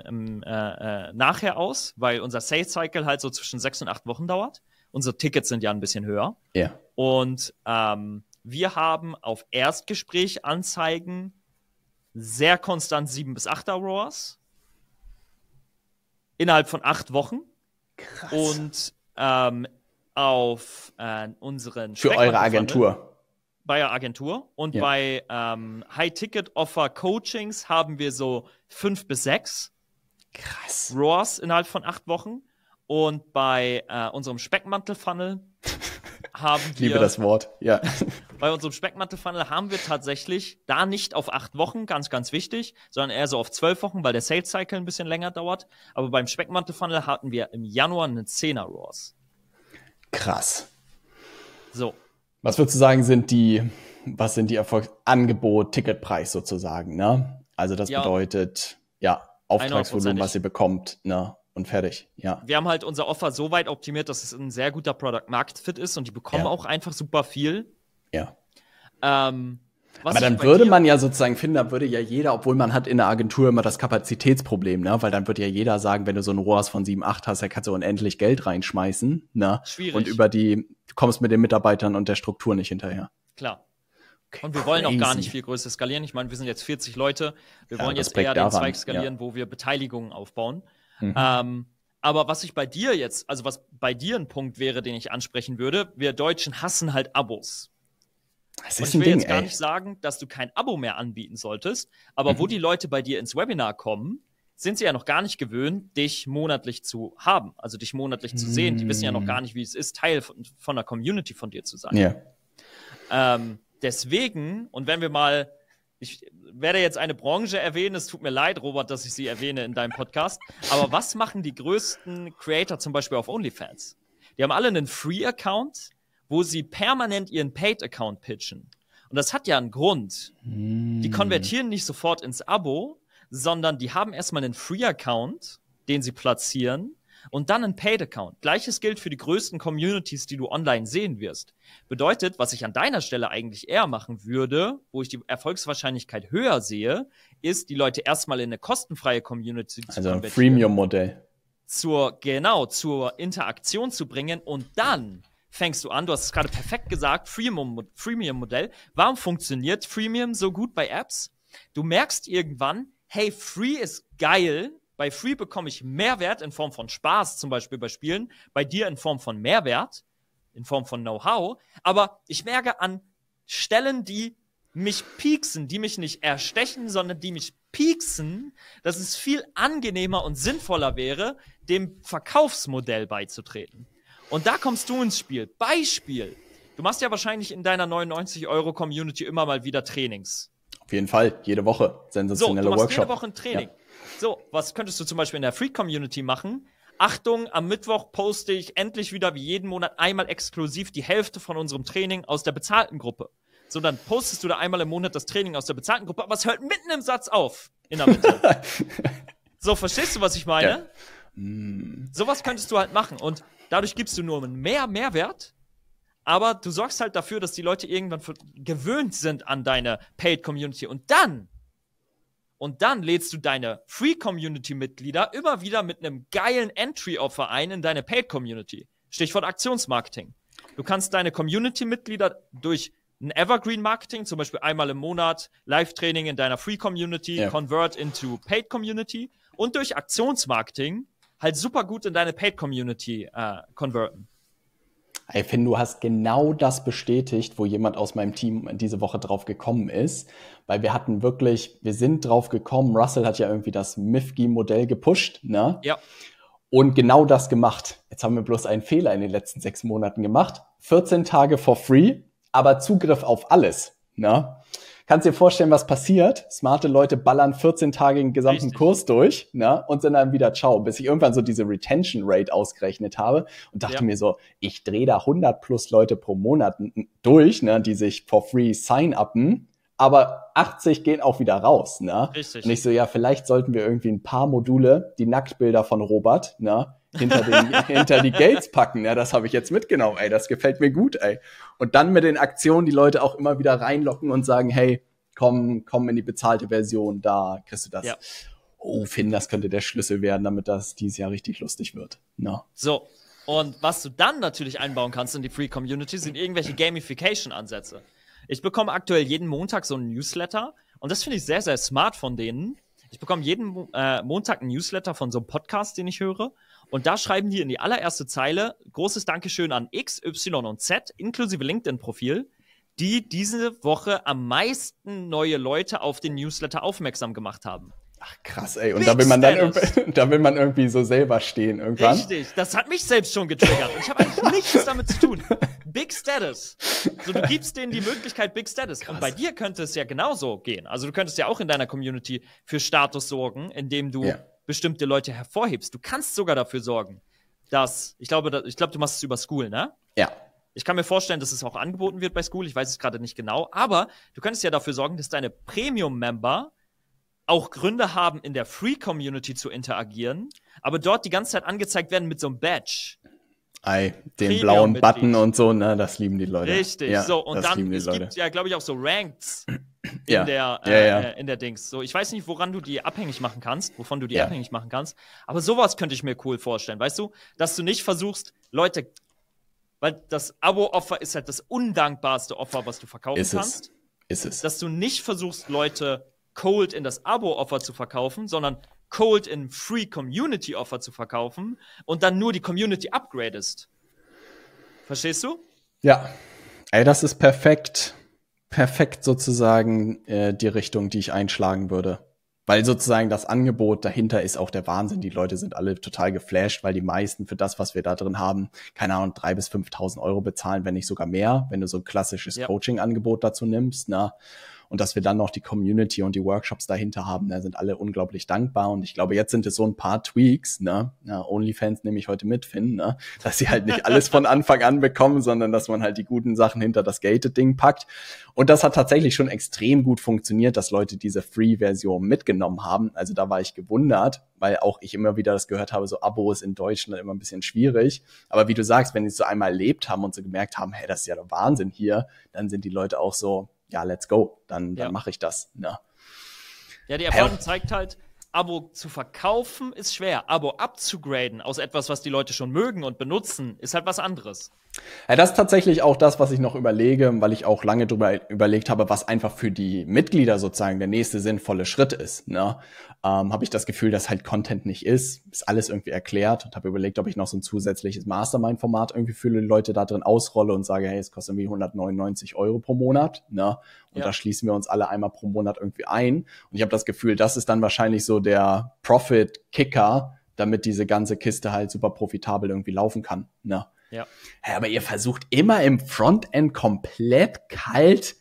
nachher aus, weil unser Sales Cycle halt so zwischen 6 und 8 Wochen dauert. Unsere Tickets sind ja ein bisschen höher. Ja. Und wir haben auf Erstgespräch Anzeigen sehr konstant 7 bis 8er RAWs innerhalb von 8 Wochen. Krass. Und auf unseren für eure Agentur. Bei der Agentur. Und bei High-Ticket-Offer-Coachings haben wir so 5 bis 6 Krass. RAWs innerhalb von 8 Wochen. Und bei unserem Speckmantel-Funnel haben wir. Ich liebe das Wort, ja. bei unserem Speckmantel-Funnel haben wir tatsächlich da nicht auf 8 Wochen, ganz, ganz wichtig, sondern eher so auf 12 Wochen, weil der Sales-Cycle ein bisschen länger dauert. Aber beim Speckmantel-Funnel hatten wir im Januar einen 10er-ROAS. Krass. So. Was würdest du sagen, sind die Erfolgsangebot, Ticketpreis sozusagen, ne? Also das bedeutet, Auftragsvolumen, was ihr bekommt, ne? Und fertig, ja. Wir haben halt unser Offer so weit optimiert, dass es ein sehr guter Product-Market-Fit ist und die bekommen auch einfach super viel. Ja. Aber dann würde man ja sozusagen finden, da würde ja jeder, obwohl man hat in der Agentur immer das Kapazitätsproblem, ne? Weil dann würde ja jeder sagen, wenn du so ein ROAS von 7, 8 hast, dann kannst du unendlich Geld reinschmeißen, ne? Schwierig. Und du kommst mit den Mitarbeitern und der Struktur nicht hinterher. Klar. Okay, und wir wollen auch gar nicht viel größer skalieren. Ich meine, wir sind jetzt 40 Leute. Wir wollen jetzt eher den Zweig skalieren, wo wir Beteiligungen aufbauen. Aber was bei dir ein Punkt wäre, den ich ansprechen würde, wir Deutschen hassen halt Abos. Das und ist ich will ein Ding, jetzt gar nicht sagen, dass du kein Abo mehr anbieten solltest, aber wo die Leute bei dir ins Webinar kommen, sind sie ja noch gar nicht gewöhnt, dich monatlich zu haben, also dich monatlich zu sehen. Die wissen ja noch gar nicht, wie es ist, Teil von der Community von dir zu sein. Yeah. Deswegen, und wenn wir mal, ich werde jetzt eine Branche erwähnen, es tut mir leid, Robert, dass ich sie erwähne in deinem Podcast, aber was machen die größten Creator zum Beispiel auf OnlyFans? Die haben alle einen Free-Account, wo sie permanent ihren Paid-Account pitchen. Und das hat ja einen Grund. Die konvertieren nicht sofort ins Abo, sondern die haben erstmal einen Free-Account, den sie platzieren, und dann einen Paid-Account. Gleiches gilt für die größten Communities, die du online sehen wirst. Bedeutet, was ich an deiner Stelle eigentlich eher machen würde, wo ich die Erfolgswahrscheinlichkeit höher sehe, ist, die Leute erstmal in eine kostenfreie Community zu konvertieren. Also ein Freemium-Modell. Zur Interaktion zu bringen und dann fängst du an, du hast es gerade perfekt gesagt, Freemium-Modell. Warum funktioniert Freemium so gut bei Apps? Du merkst irgendwann, hey, Free ist geil. Bei Free bekomme ich Mehrwert in Form von Spaß, zum Beispiel bei Spielen. Bei dir in Form von Mehrwert, in Form von Know-how. Aber ich merke an Stellen, die mich pieksen, die mich nicht erstechen, sondern die mich pieksen, dass es viel angenehmer und sinnvoller wäre, dem Verkaufsmodell beizutreten. Und da kommst du ins Spiel. Beispiel. Du machst ja wahrscheinlich in deiner 99-Euro-Community immer mal wieder Trainings. Auf jeden Fall, jede Woche. Sensationelle Workshop. Workshop. Jede Woche ein Training. Ja. So, was könntest du zum Beispiel in der Free-Community machen? Achtung, am Mittwoch poste ich endlich wieder wie jeden Monat einmal exklusiv die Hälfte von unserem Training aus der bezahlten Gruppe. So, dann postest du da einmal im Monat das Training aus der bezahlten Gruppe, aber es hört mitten im Satz auf. In der Mitte. So, verstehst du, was ich meine? Ja. Sowas könntest du halt machen. Und dadurch gibst du nur mehr Mehrwert, aber du sorgst halt dafür, dass die Leute irgendwann gewöhnt sind an deine Paid-Community. Und dann lädst du deine Free-Community-Mitglieder immer wieder mit einem geilen Entry-Offer ein in deine Paid-Community. Stichwort Aktionsmarketing. Du kannst deine Community-Mitglieder durch ein Evergreen-Marketing, zum Beispiel einmal im Monat, Live-Training in deiner Free-Community, convert into Paid-Community und durch Aktionsmarketing halt super gut in deine Paid-Community converten. Ey, Finn, du hast genau das bestätigt, wo jemand aus meinem Team diese Woche drauf gekommen ist, weil wir sind drauf gekommen, Russell hat ja irgendwie das MIFG-Modell gepusht, ne? Ja. Und genau das gemacht. Jetzt haben wir bloß einen Fehler in den letzten 6 Monaten gemacht. 14 Tage for free, aber Zugriff auf alles, ne? Kannst dir vorstellen, was passiert? Smarte Leute ballern 14 Tage den gesamten Kurs durch, ne? Und sind dann wieder ciao, bis ich irgendwann so diese Retention Rate ausgerechnet habe und dachte mir so, ich drehe da 100 plus Leute pro Monat durch, ne? Die sich for free sign-upen, aber 80 gehen auch wieder raus, ne? Richtig. Und ich so, ja, vielleicht sollten wir irgendwie ein paar Module, die Nacktbilder von Robert, ne? hinter die Gates packen, ja, das habe ich jetzt mitgenommen, ey, das gefällt mir gut, ey. Und dann mit den Aktionen die Leute auch immer wieder reinlocken und sagen, hey, komm in die bezahlte Version, da kriegst du das. Ja. Oh, Finn, das könnte der Schlüssel werden, damit das dieses Jahr richtig lustig wird. No. So, und was du dann natürlich einbauen kannst in die Free Community, sind irgendwelche Gamification-Ansätze. Ich bekomme aktuell jeden Montag so einen Newsletter und das finde ich sehr, sehr smart von denen. Ich bekomme jeden Montag einen Newsletter von so einem Podcast, den ich höre. Und da schreiben die in die allererste Zeile, großes Dankeschön an X, Y und Z, inklusive LinkedIn-Profil, die diese Woche am meisten neue Leute auf den Newsletter aufmerksam gemacht haben. Ach krass, ey. Und da will man irgendwie so selber stehen irgendwann. Richtig, das hat mich selbst schon getriggert. Und ich habe eigentlich nichts damit zu tun. Big Big Status. So, du gibst denen die Möglichkeit Big Status. Krass. Und bei dir könnte es ja genauso gehen. Also du könntest ja auch in deiner Community für Status sorgen, indem du bestimmte Leute hervorhebst. Du kannst sogar dafür sorgen, dass, ich glaube, du machst es über School, ne? Ja. Ich kann mir vorstellen, dass es auch angeboten wird bei School. Ich weiß es gerade nicht genau. Aber du könntest ja dafür sorgen, dass deine Premium-Member auch Gründe haben, in der Free-Community zu interagieren, aber dort die ganze Zeit angezeigt werden mit so einem Badge. Den blauen Button und so, ne, das lieben die Leute. Richtig, ja, so, und dann, es gibt ja, glaube ich, auch so Ranks in der Dings. So, ich weiß nicht, woran du die abhängig machen kannst, wovon du die abhängig machen kannst, aber sowas könnte ich mir cool vorstellen, weißt du, dass du nicht versuchst, Leute, weil das Abo-Offer ist halt das undankbarste Offer, was du verkaufen kannst. Ist es. Dass du nicht versuchst, Leute cold in das Abo-Offer zu verkaufen, sondern cold in Free-Community-Offer zu verkaufen und dann nur die Community upgradest. Verstehst du? Ja. Ey, das ist perfekt sozusagen die Richtung, die ich einschlagen würde. Weil sozusagen das Angebot dahinter ist auch der Wahnsinn. Die Leute sind alle total geflasht, weil die meisten für das, was wir da drin haben, keine Ahnung, 3.000 bis 5.000 Euro bezahlen, wenn nicht sogar mehr, wenn du so ein klassisches Coaching-Angebot dazu nimmst, ne? Und dass wir dann noch die Community und die Workshops dahinter haben, da sind alle unglaublich dankbar. Und ich glaube, jetzt sind es so ein paar Tweaks, ne? Ja, OnlyFans nehme ich heute mit, Finn, ne? Dass sie halt nicht alles von Anfang an bekommen, sondern dass man halt die guten Sachen hinter das Gated-Ding packt. Und das hat tatsächlich schon extrem gut funktioniert, dass Leute diese Free-Version mitgenommen haben. Also da war ich gewundert, weil auch ich immer wieder das gehört habe, so Abos in Deutschland immer ein bisschen schwierig. Aber wie du sagst, wenn sie es so einmal erlebt haben und so gemerkt haben, hey, das ist ja der Wahnsinn hier, dann sind die Leute auch so, ja, let's go, dann mache ich das. Ne? Ja, die Erfahrung zeigt halt, Abo zu verkaufen ist schwer. Abo abzugraden aus etwas, was die Leute schon mögen und benutzen, ist halt was anderes. Ja, das ist tatsächlich auch das, was ich noch überlege, weil ich auch lange drüber überlegt habe, was einfach für die Mitglieder sozusagen der nächste sinnvolle Schritt ist. Ne? Habe ich das Gefühl, dass halt Content nicht ist alles irgendwie erklärt und habe überlegt, ob ich noch so ein zusätzlich Mastermind-Format irgendwie für die Leute da drin ausrolle und sage, hey, es kostet irgendwie 199 Euro pro Monat. Ne? Und da schließen wir uns alle einmal pro Monat irgendwie ein. Und ich habe das Gefühl, das ist dann wahrscheinlich so der Profit-Kicker, damit diese ganze Kiste halt super profitabel irgendwie laufen kann. Ne? Ja. Hey, aber ihr versucht immer im Frontend komplett kalt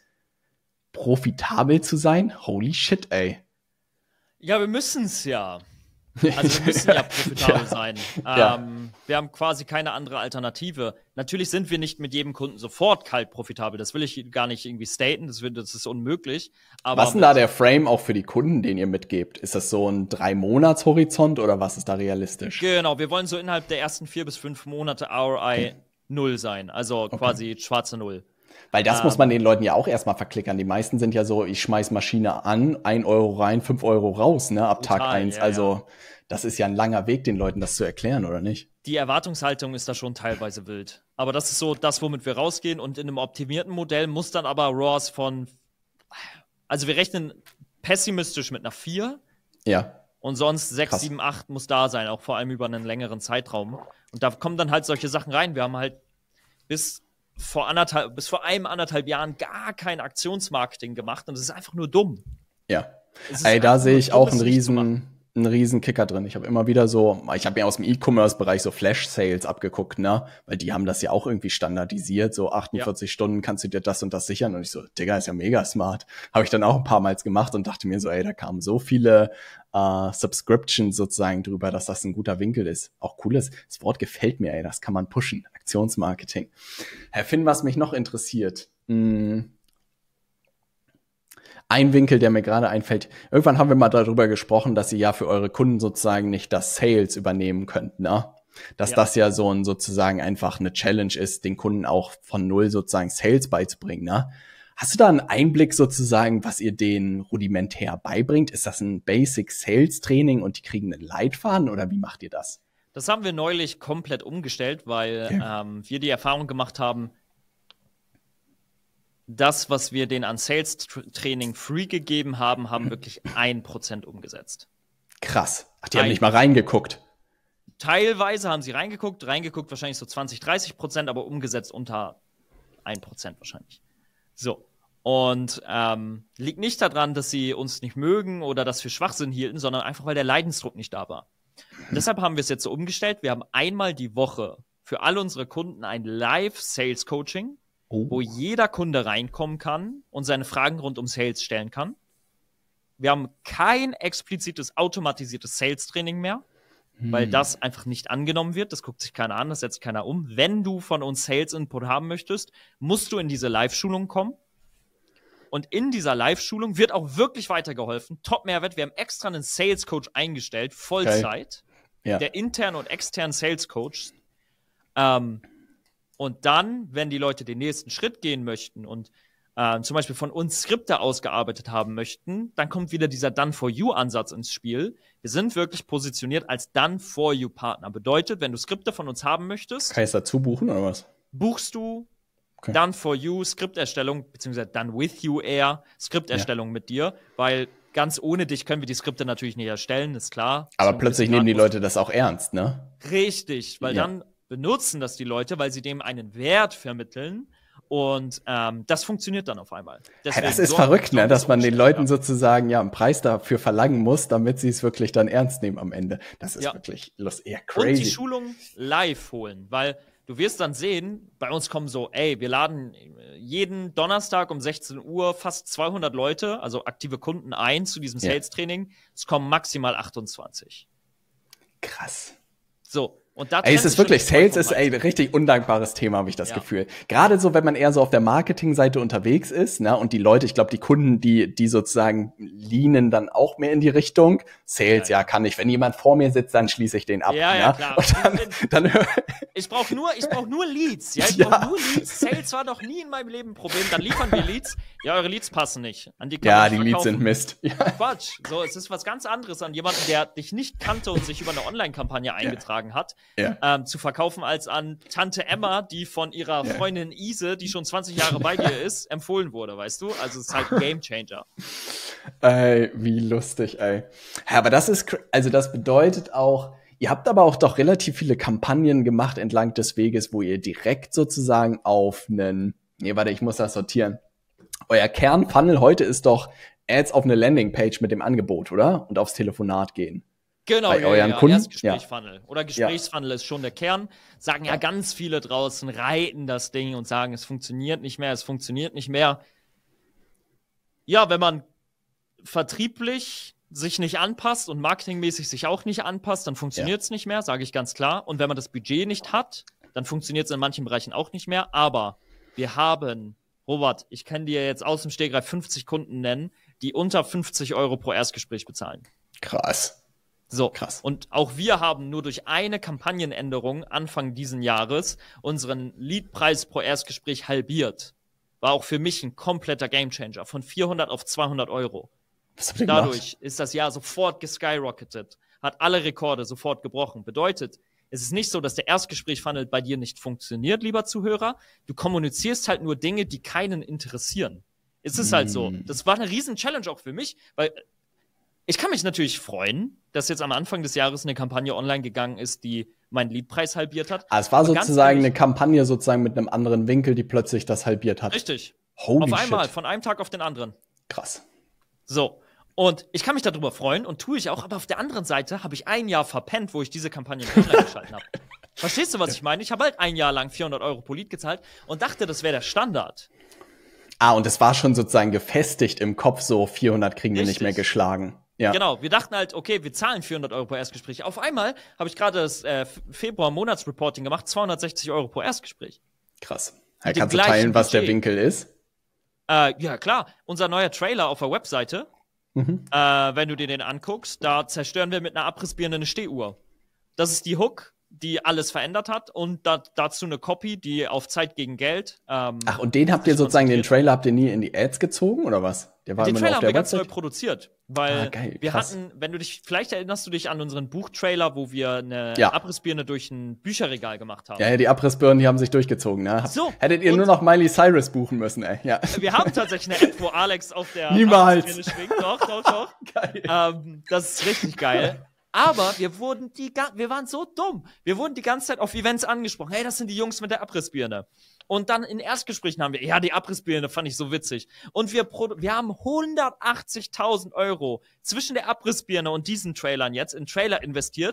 profitabel zu sein? Holy shit, ey. Ja, wir müssen es ja. Also wir müssen ja profitabel sein. Wir haben quasi keine andere Alternative. Natürlich sind wir nicht mit jedem Kunden sofort kalt profitabel. Das will ich gar nicht irgendwie staten. Das ist unmöglich. Aber was ist denn da der Frame auch für die Kunden, den ihr mitgebt? Ist das so ein 3-Monats-Horizont oder was ist da realistisch? Genau, wir wollen so innerhalb der ersten 4 bis 5 Monate ROI 0 sein. Also quasi schwarze Null. Weil das muss man den Leuten ja auch erstmal verklickern. Die meisten sind ja so, ich schmeiß Maschine an, 1 Euro rein, 5 Euro raus, ne, ab Tag 1. Also das ist ja ein langer Weg, den Leuten das zu erklären, oder nicht? Die Erwartungshaltung ist da schon teilweise wild. Aber das ist so das, womit wir rausgehen. Und in einem optimierten Modell muss dann aber ROAS also wir rechnen pessimistisch mit einer 4. Ja. Und sonst 6, 7, 8 muss da sein, auch vor allem über einen längeren Zeitraum. Und da kommen dann halt solche Sachen rein. Wir haben halt bis vor 1,5 Jahren gar kein Aktionsmarketing gemacht und es ist einfach nur dumm. Ja. Ey, da sehe ich auch einen riesen Kicker drin. Ich habe immer wieder ich habe mir aus dem E-Commerce-Bereich so Flash-Sales abgeguckt, ne? Weil die haben das ja auch irgendwie standardisiert, so 48 Stunden kannst du dir das und das sichern. Und ich so, Digga, ist ja mega smart. Habe ich dann auch ein paar Mal gemacht und dachte mir so, ey, da kamen so viele Subscriptions sozusagen drüber, dass das ein guter Winkel ist. Auch cooles, das Wort gefällt mir, ey, das kann man pushen. Aktionsmarketing. Herr Finn, was mich noch interessiert, ein Winkel, der mir gerade einfällt, irgendwann haben wir mal darüber gesprochen, dass ihr ja für eure Kunden sozusagen nicht das Sales übernehmen könnt, ne? Dass das ja sozusagen einfach eine Challenge ist, den Kunden auch von null sozusagen Sales beizubringen, ne? Hast du da einen Einblick sozusagen, was ihr denen rudimentär beibringt? Ist das ein Basic Sales Training und die kriegen einen Leitfaden oder wie macht ihr das? Das haben wir neulich komplett umgestellt, weil wir die Erfahrung gemacht haben, das, was wir denen an Sales-Training free gegeben haben, haben wirklich 1% umgesetzt. Krass. Ach, die haben nicht mal reingeguckt. Teilweise haben sie reingeguckt wahrscheinlich so 20-30%, aber umgesetzt unter 1% wahrscheinlich. So. Und liegt nicht daran, dass sie uns nicht mögen oder dass wir Schwachsinn hielten, sondern einfach, weil der Leidensdruck nicht da war. Und deshalb haben wir es jetzt so umgestellt. Wir haben einmal die Woche für alle unsere Kunden ein Live-Sales-Coaching. wo jeder Kunde reinkommen kann und seine Fragen rund um Sales stellen kann. Wir haben kein explizites, automatisiertes Sales-Training mehr, weil das einfach nicht angenommen wird. Das guckt sich keiner an, das setzt keiner um. Wenn du von uns Sales-Input haben möchtest, musst du in diese Live-Schulung kommen. Und in dieser Live-Schulung wird auch wirklich weitergeholfen. Top-Mehrwert. Wir haben extra einen Sales-Coach eingestellt, Vollzeit, der intern und extern Sales-Coach. Und dann, wenn die Leute den nächsten Schritt gehen möchten und zum Beispiel von uns Skripte ausgearbeitet haben möchten, dann kommt wieder dieser Done-for-You-Ansatz ins Spiel. Wir sind wirklich positioniert als Done-for-You-Partner. Bedeutet, wenn du Skripte von uns haben möchtest, kann ich es dazu buchen oder was? Buchst du Done-for-You, Skripterstellung, beziehungsweise Done-with-You eher, Skripterstellung mit dir, weil ganz ohne dich können wir die Skripte natürlich nicht erstellen, ist klar. Aber plötzlich nehmen die Leute das auch ernst, ne? Richtig, weil dann benutzen das die Leute, weil sie dem einen Wert vermitteln. Und das funktioniert dann auf einmal. Deswegen, das ist verrückt, ne? Dass man den Leuten sozusagen einen Preis dafür verlangen muss, damit sie es wirklich dann ernst nehmen am Ende. Das ist wirklich eher crazy. Und die Schulung live holen, weil du wirst dann sehen, bei uns kommen wir laden jeden Donnerstag um 16 Uhr fast 200 Leute, also aktive Kunden ein zu diesem Sales-Training. Es kommen maximal 28. Krass. So. Und da es ist wirklich, Sales ist ein richtig undankbares Thema, habe ich das Gefühl. Gerade so, wenn man eher so auf der Marketingseite unterwegs ist, ne, und die Leute, ich glaube, die Kunden, die sozusagen leanen dann auch mehr in die Richtung. Sales, kann ich. Wenn jemand vor mir sitzt, dann schließe ich den ab. Ja, klar. Und dann ich brauche nur Leads. Ich brauche nur Leads. Sales war doch nie in meinem Leben ein Problem. Dann liefern wir Leads. Ja, eure Leads passen nicht. An die kann die Leads sind Mist. Quatsch. So, es ist was ganz anderes an jemanden, der dich nicht kannte und sich über eine Online-Kampagne eingetragen hat. Zu verkaufen als an Tante Emma, die von ihrer Freundin Ise, die schon 20 Jahre bei dir ist, empfohlen wurde, weißt du? Also es ist halt ein Gamechanger. Ey, wie lustig, ey. Ja, aber das bedeutet auch, ihr habt aber auch doch relativ viele Kampagnen gemacht entlang des Weges, wo ihr direkt sozusagen auf ich muss das sortieren. Euer Kernfunnel heute ist doch Ads auf eine Landingpage mit dem Angebot, oder? Und aufs Telefonat gehen. Genau, bei euren Kunden? Erstgespräch-Funnel. Oder Gesprächsfunnel ist schon der Kern. Sagen ganz viele draußen, reiten das Ding und sagen, es funktioniert nicht mehr. Ja, wenn man vertrieblich sich nicht anpasst und marketingmäßig sich auch nicht anpasst, dann funktioniert es nicht mehr, sage ich ganz klar. Und wenn man das Budget nicht hat, dann funktioniert es in manchen Bereichen auch nicht mehr. Aber wir haben, Robert, ich kann dir jetzt aus dem Stegreif 50 Kunden nennen, die unter 50 € pro Erstgespräch bezahlen. Krass. So, krass. Und auch wir haben nur durch eine Kampagnenänderung Anfang diesen Jahres unseren Leadpreis pro Erstgespräch halbiert. War auch für mich ein kompletter Gamechanger. Von 400 auf 200 €. Was habt ihr Dadurch gemacht? ist das Jahr sofort geskyrocketet. Hat alle Rekorde sofort gebrochen. Bedeutet, es ist nicht so, dass der Erstgespräch-Funnel bei dir nicht funktioniert, lieber Zuhörer. Du kommunizierst halt nur Dinge, die keinen interessieren. Es ist halt so. Das war eine riesen Challenge auch für mich, weil ich kann mich natürlich freuen, dass jetzt am Anfang des Jahres eine Kampagne online gegangen ist, die meinen Leadpreis halbiert hat. Es war sozusagen eine Kampagne sozusagen mit einem anderen Winkel, die plötzlich das halbiert hat. Richtig. Holy auf einmal, shit. von einem Tag auf den anderen. Krass. So. Und ich kann mich darüber freuen und tue ich auch, aber auf der anderen Seite habe ich ein Jahr verpennt, wo ich diese Kampagne online geschalten habe. Verstehst du, was ich meine? Ich habe halt ein Jahr lang 400 € pro Lead gezahlt und dachte, das wäre der Standard. Und es war schon sozusagen gefestigt im Kopf, so 400 kriegen wir nicht mehr geschlagen. Ja. Genau, wir dachten halt, okay, wir zahlen 400 € pro Erstgespräch. Auf einmal habe ich gerade das Februar-Monatsreporting gemacht, 260 € pro Erstgespräch. Krass. Kannst du teilen, was der Winkel ist? Ja, klar. Unser neuer Trailer auf der Webseite, wenn du dir den anguckst, da zerstören wir mit einer Abrissbirne eine Stehuhr. Das ist die Hook, die alles verändert hat und dazu eine Copy, die auf Zeit gegen Geld. Und den habt ihr sozusagen, den Trailer habt ihr nie in die Ads gezogen oder was? Der war den immer Trailer nur auf haben der wir ganz Website? neu produziert, weil geil, wir krass. hatten, vielleicht erinnerst du dich an unseren Buchtrailer, wo wir eine Abrissbirne durch ein Bücherregal gemacht haben. Ja, die Abrissbirnen, die haben sich durchgezogen, ne? So, hättet ihr nur noch Miley Cyrus buchen müssen, ey. Ja. Wir haben tatsächlich eine App, wo Alex auf der Niemals. Abrissbirne schwingt. Doch. Geil. Das ist richtig geil. Aber wir waren so dumm. Wir wurden die ganze Zeit auf Events angesprochen. Hey, das sind die Jungs mit der Abrissbirne. Und dann in Erstgesprächen haben wir, die Abrissbirne fand ich so witzig. Und wir haben 180.000 € zwischen der Abrissbirne und diesen Trailern jetzt in Trailer investiert,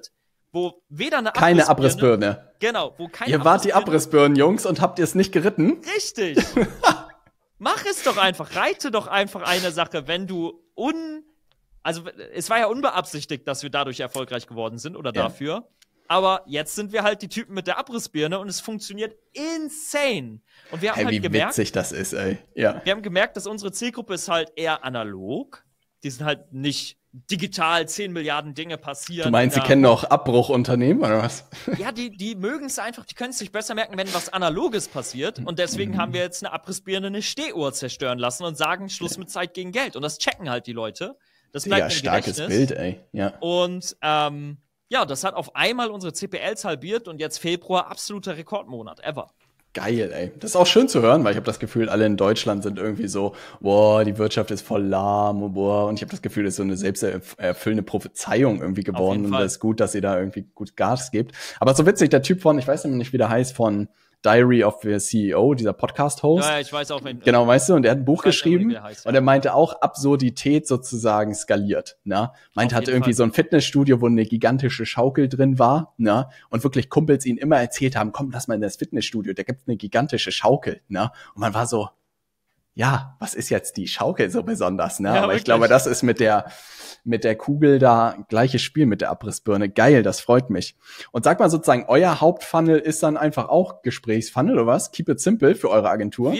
wo weder eine Keine Abrissbirne. Genau, wo keine Ihr wart die Abrissbirnen, Jungs, und habt ihr es nicht geritten? Richtig. Mach es doch einfach. Reite doch einfach eine Sache, wenn du Also, es war ja unbeabsichtigt, dass wir dadurch erfolgreich geworden sind oder dafür. Aber jetzt sind wir halt die Typen mit der Abrissbirne und es funktioniert insane. Und wir haben halt gemerkt, wie witzig das ist, ey. Ja. Wir haben gemerkt, dass unsere Zielgruppe ist halt eher analog. Die sind halt nicht digital, 10 Milliarden Dinge passieren. Du meinst, sie kennen auch Abbruchunternehmen oder was? Ja, die mögen es einfach, die können es sich besser merken, wenn was Analoges passiert. Und deswegen haben wir jetzt eine Abrissbirne eine Stehuhr zerstören lassen und sagen, Schluss mit Zeit gegen Geld. Und das checken halt die Leute. Das bleibt im starkes Gedächtnis. Bild, ey. Ja. Und ja, das hat auf einmal unsere CPLs halbiert und jetzt Februar absoluter Rekordmonat ever. Geil, ey. Das ist auch schön zu hören, weil ich habe das Gefühl, alle in Deutschland sind irgendwie so, boah, die Wirtschaft ist voll lahm, boah. Und ich habe das Gefühl, das ist so eine selbsterfüllende Prophezeiung irgendwie geworden. Und das ist gut, dass ihr da irgendwie gut Gas gebt. Aber so witzig, der Typ von, ich weiß nicht, wie der heißt, von Diary of the CEO, dieser Podcast-Host. Ja, ich weiß auch, wenn. Genau, weißt du, und der hat ein Buch geschrieben heißt, und er meinte auch, Absurdität sozusagen skaliert, ne? Meinte, hatte irgendwie so ein Fitnessstudio, wo eine gigantische Schaukel drin war, ne? Und wirklich Kumpels ihn immer erzählt haben, komm, lass mal in das Fitnessstudio, da gibt's eine gigantische Schaukel, ne? Und man war so, ja, was ist jetzt die Schaukel so besonders, ne? Ja, aber wirklich. Ich glaube, das ist mit der Kugel da gleiches Spiel mit der Abrissbirne. Geil, das freut mich. Und sag mal sozusagen, euer Hauptfunnel ist dann einfach auch Gesprächsfunnel oder was? Keep it simple für eure Agentur.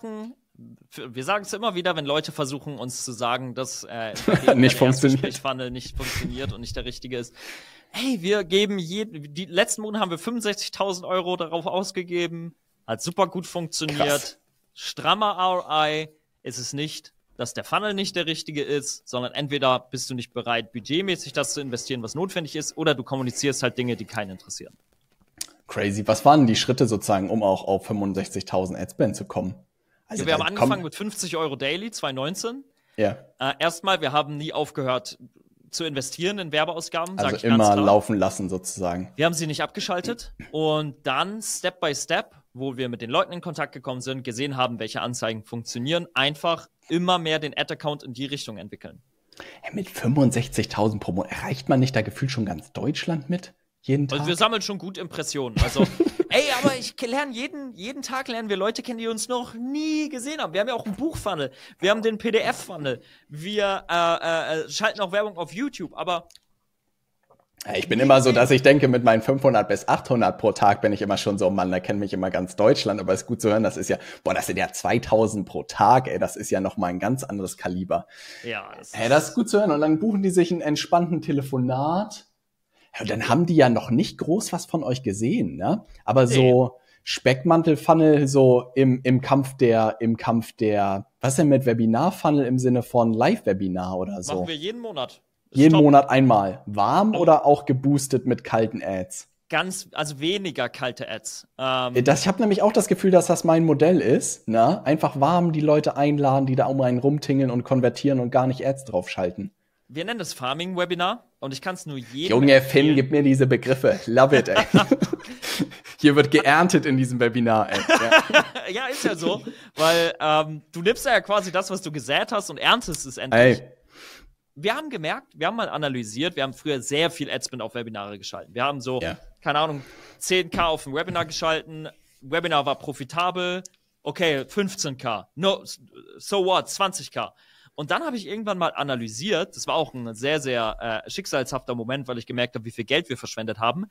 Wir sagen es immer wieder, wenn Leute versuchen, uns zu sagen, dass nicht funktioniert. Gesprächsfunnel nicht funktioniert und nicht der richtige ist. Hey, wir geben die letzten Monate haben wir 65.000 Euro darauf ausgegeben. Hat super gut funktioniert. Krass. Strammer ROI ist es nicht, dass der Funnel nicht der richtige ist, sondern entweder bist du nicht bereit, budgetmäßig das zu investieren, was notwendig ist, oder du kommunizierst halt Dinge, die keinen interessieren. Crazy. Was waren die Schritte sozusagen, um auch auf 65.000 Adspend zu kommen? Also ja, wir haben angefangen mit 50 Euro Daily, 2019. Ja. Erstmal, wir haben nie aufgehört zu investieren in Werbeausgaben. Also immer laufen lassen sozusagen. Wir haben sie nicht abgeschaltet und dann Step by Step, wo wir mit den Leuten in Kontakt gekommen sind, gesehen haben, welche Anzeigen funktionieren, einfach immer mehr den Ad-Account in die Richtung entwickeln. Hey, mit 65.000 pro Monat erreicht man nicht da gefühlt schon ganz Deutschland mit? Jeden Tag? Also wir sammeln schon gut Impressionen. Also, ey, aber ich lerne jeden Tag lernen wir Leute kennen, die uns noch nie gesehen haben. Wir haben ja auch einen Buchfunnel, wir haben den PDF-Funnel, wir schalten auch Werbung auf YouTube, aber ich bin immer so, dass ich denke, mit meinen 500 bis 800 pro Tag bin ich immer schon so, Mann, da kennt mich immer ganz Deutschland, aber ist gut zu hören, das ist ja, das sind ja 2000 pro Tag, ey, das ist ja nochmal ein ganz anderes Kaliber. Ja. Das ist gut zu hören und dann buchen die sich einen entspannten Telefonat. Ja, und dann haben die ja noch nicht groß was von euch gesehen, ne? Aber so Speckmantel-Funnel so im Kampf der, was denn mit Webinar-Funnel im Sinne von Live-Webinar oder so? Machen wir jeden Monat. Jeden Monat einmal. Warm oder auch geboostet mit kalten Ads? Also weniger kalte Ads. Ich habe nämlich auch das Gefühl, dass das mein Modell ist, ne? Einfach warm die Leute einladen, die da um einen rumtingeln und konvertieren und gar nicht Ads draufschalten. Wir nennen das Farming-Webinar und ich kann es nur jedem Junge, Finn, gib mir diese Begriffe. Love it, ey. Hier wird geerntet in diesem Webinar, ey. Ja, ja, ist ja so. Weil du nimmst ja quasi das, was du gesät hast und erntest es endlich. Ey. Wir haben gemerkt, wir haben mal analysiert, wir haben früher sehr viel Adspend auf Webinare geschalten. Wir haben so, keine Ahnung, 10.000 auf ein Webinar geschalten. Webinar war profitabel. Okay, 15.000. No, so what? 20.000. Und dann habe ich irgendwann mal analysiert, das war auch ein sehr, sehr schicksalshafter Moment, weil ich gemerkt habe, wie viel Geld wir verschwendet haben.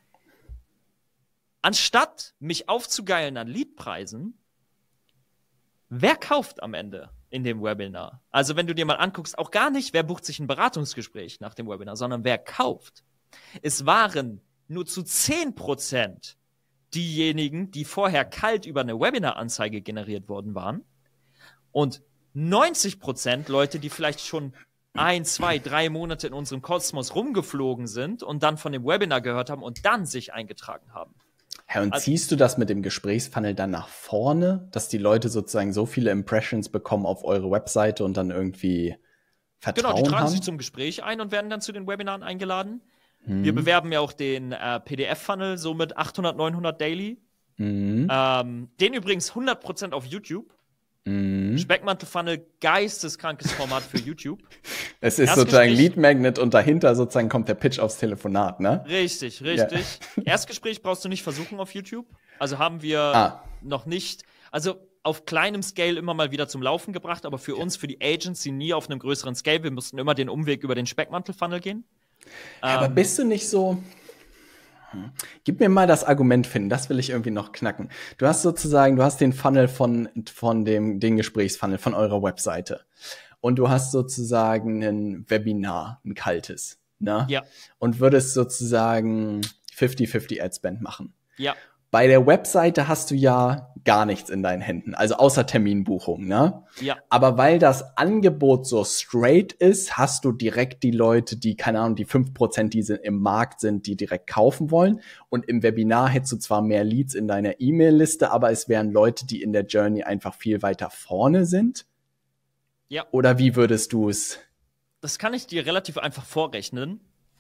Anstatt mich aufzugeilen an Leadpreisen, wer kauft am Ende in dem Webinar? Also wenn du dir mal anguckst, auch gar nicht, wer bucht sich ein Beratungsgespräch nach dem Webinar, sondern wer kauft. Es waren nur zu 10% diejenigen, die vorher kalt über eine Webinar-Anzeige generiert worden waren und 90% Leute, die vielleicht schon 1, 2, 3 Monate in unserem Kosmos rumgeflogen sind und dann von dem Webinar gehört haben und dann sich eingetragen haben. Ja, und ziehst du das mit dem Gesprächsfunnel dann nach vorne, dass die Leute sozusagen so viele Impressions bekommen auf eure Webseite und dann irgendwie Vertrauen haben? Genau, die tragen sich zum Gespräch ein und werden dann zu den Webinaren eingeladen. Wir bewerben ja auch den PDF-Funnel, so mit 800, 900 Daily. Den übrigens 100% auf YouTube. Speckmantel-Funnel, geisteskrankes Format für YouTube. Es ist sozusagen Lead Magnet und dahinter sozusagen kommt der Pitch aufs Telefonat, ne? Richtig. Ja. Erstgespräch brauchst du nicht versuchen auf YouTube. Also haben wir noch nicht, also auf kleinem Scale immer mal wieder zum Laufen gebracht, aber für uns, für die Agency nie auf einem größeren Scale. Wir mussten immer den Umweg über den Speckmantel-Funnel gehen. Aber bist du nicht so... Gib mir mal das Argument, Finn, das will ich irgendwie noch knacken. Du hast den Funnel von den Gesprächsfunnel von eurer Webseite. Und du hast sozusagen ein Webinar, ein kaltes, ne? Ja. Und würdest sozusagen 50-50 Adspend machen. Ja. Bei der Webseite hast du ja gar nichts in deinen Händen, also außer Terminbuchung, ne? Ja. Aber weil das Angebot so straight ist, hast du direkt die Leute, die, keine Ahnung, die 5%, die im Markt sind, die direkt kaufen wollen. Und im Webinar hättest du zwar mehr Leads in deiner E-Mail-Liste, aber es wären Leute, die in der Journey einfach viel weiter vorne sind. Ja. Oder wie würdest du es? Das kann ich dir relativ einfach vorrechnen.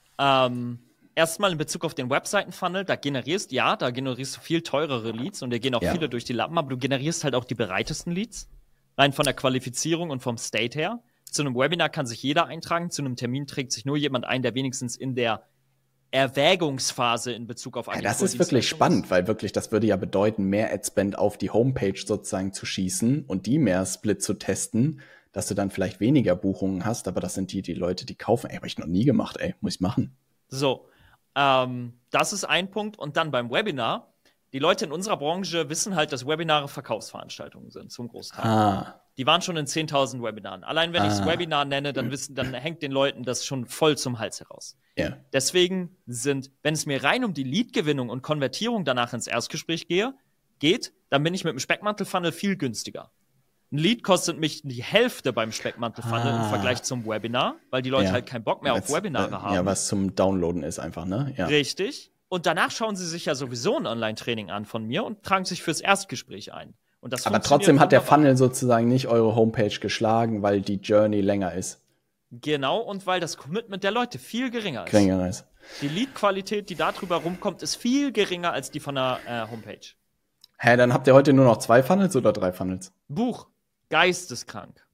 Erstmal in Bezug auf den Webseiten-Funnel, da generierst du viel teurere Leads und dir gehen auch viele durch die Lappen, aber du generierst halt auch die bereitesten Leads. Rein von der Qualifizierung und vom State her. Zu einem Webinar kann sich jeder eintragen, zu einem Termin trägt sich nur jemand ein, der wenigstens in der Erwägungsphase in Bezug auf das ist wirklich spannend, weil wirklich, das würde ja bedeuten, mehr Adspend auf die Homepage sozusagen zu schießen und die mehr Split zu testen, dass du dann vielleicht weniger Buchungen hast, aber das sind die Leute, die kaufen. Ey, hab ich noch nie gemacht, muss ich machen. So. Das ist ein Punkt. Und dann beim Webinar, die Leute in unserer Branche wissen halt, dass Webinare Verkaufsveranstaltungen sind, zum Großteil. Die waren schon in 10.000 Webinaren. Allein wenn ich es Webinar nenne, dann hängt den Leuten das schon voll zum Hals heraus. Yeah. Deswegen wenn es mir rein um die Lead-Gewinnung und Konvertierung danach ins Erstgespräch geht, dann bin ich mit dem Speckmantel-Funnel viel günstiger. Ein Lead kostet mich die Hälfte beim Speckmantel-Funnel im Vergleich zum Webinar, weil die Leute halt keinen Bock mehr auf Webinare haben. Ja, was zum Downloaden ist einfach, ne? Ja. Richtig. Und danach schauen sie sich ja sowieso ein Online-Training an von mir und tragen sich fürs Erstgespräch ein. Und das aber trotzdem hat der Funnel sozusagen nicht eure Homepage geschlagen, weil die Journey länger ist. Genau, und weil das Commitment der Leute viel geringer ist. Die Lead-Qualität, die da drüber rumkommt, ist viel geringer als die von der Homepage. Hä, dann habt ihr heute nur noch 2 Funnels oder 3 Funnels? Buch. Geisteskrank.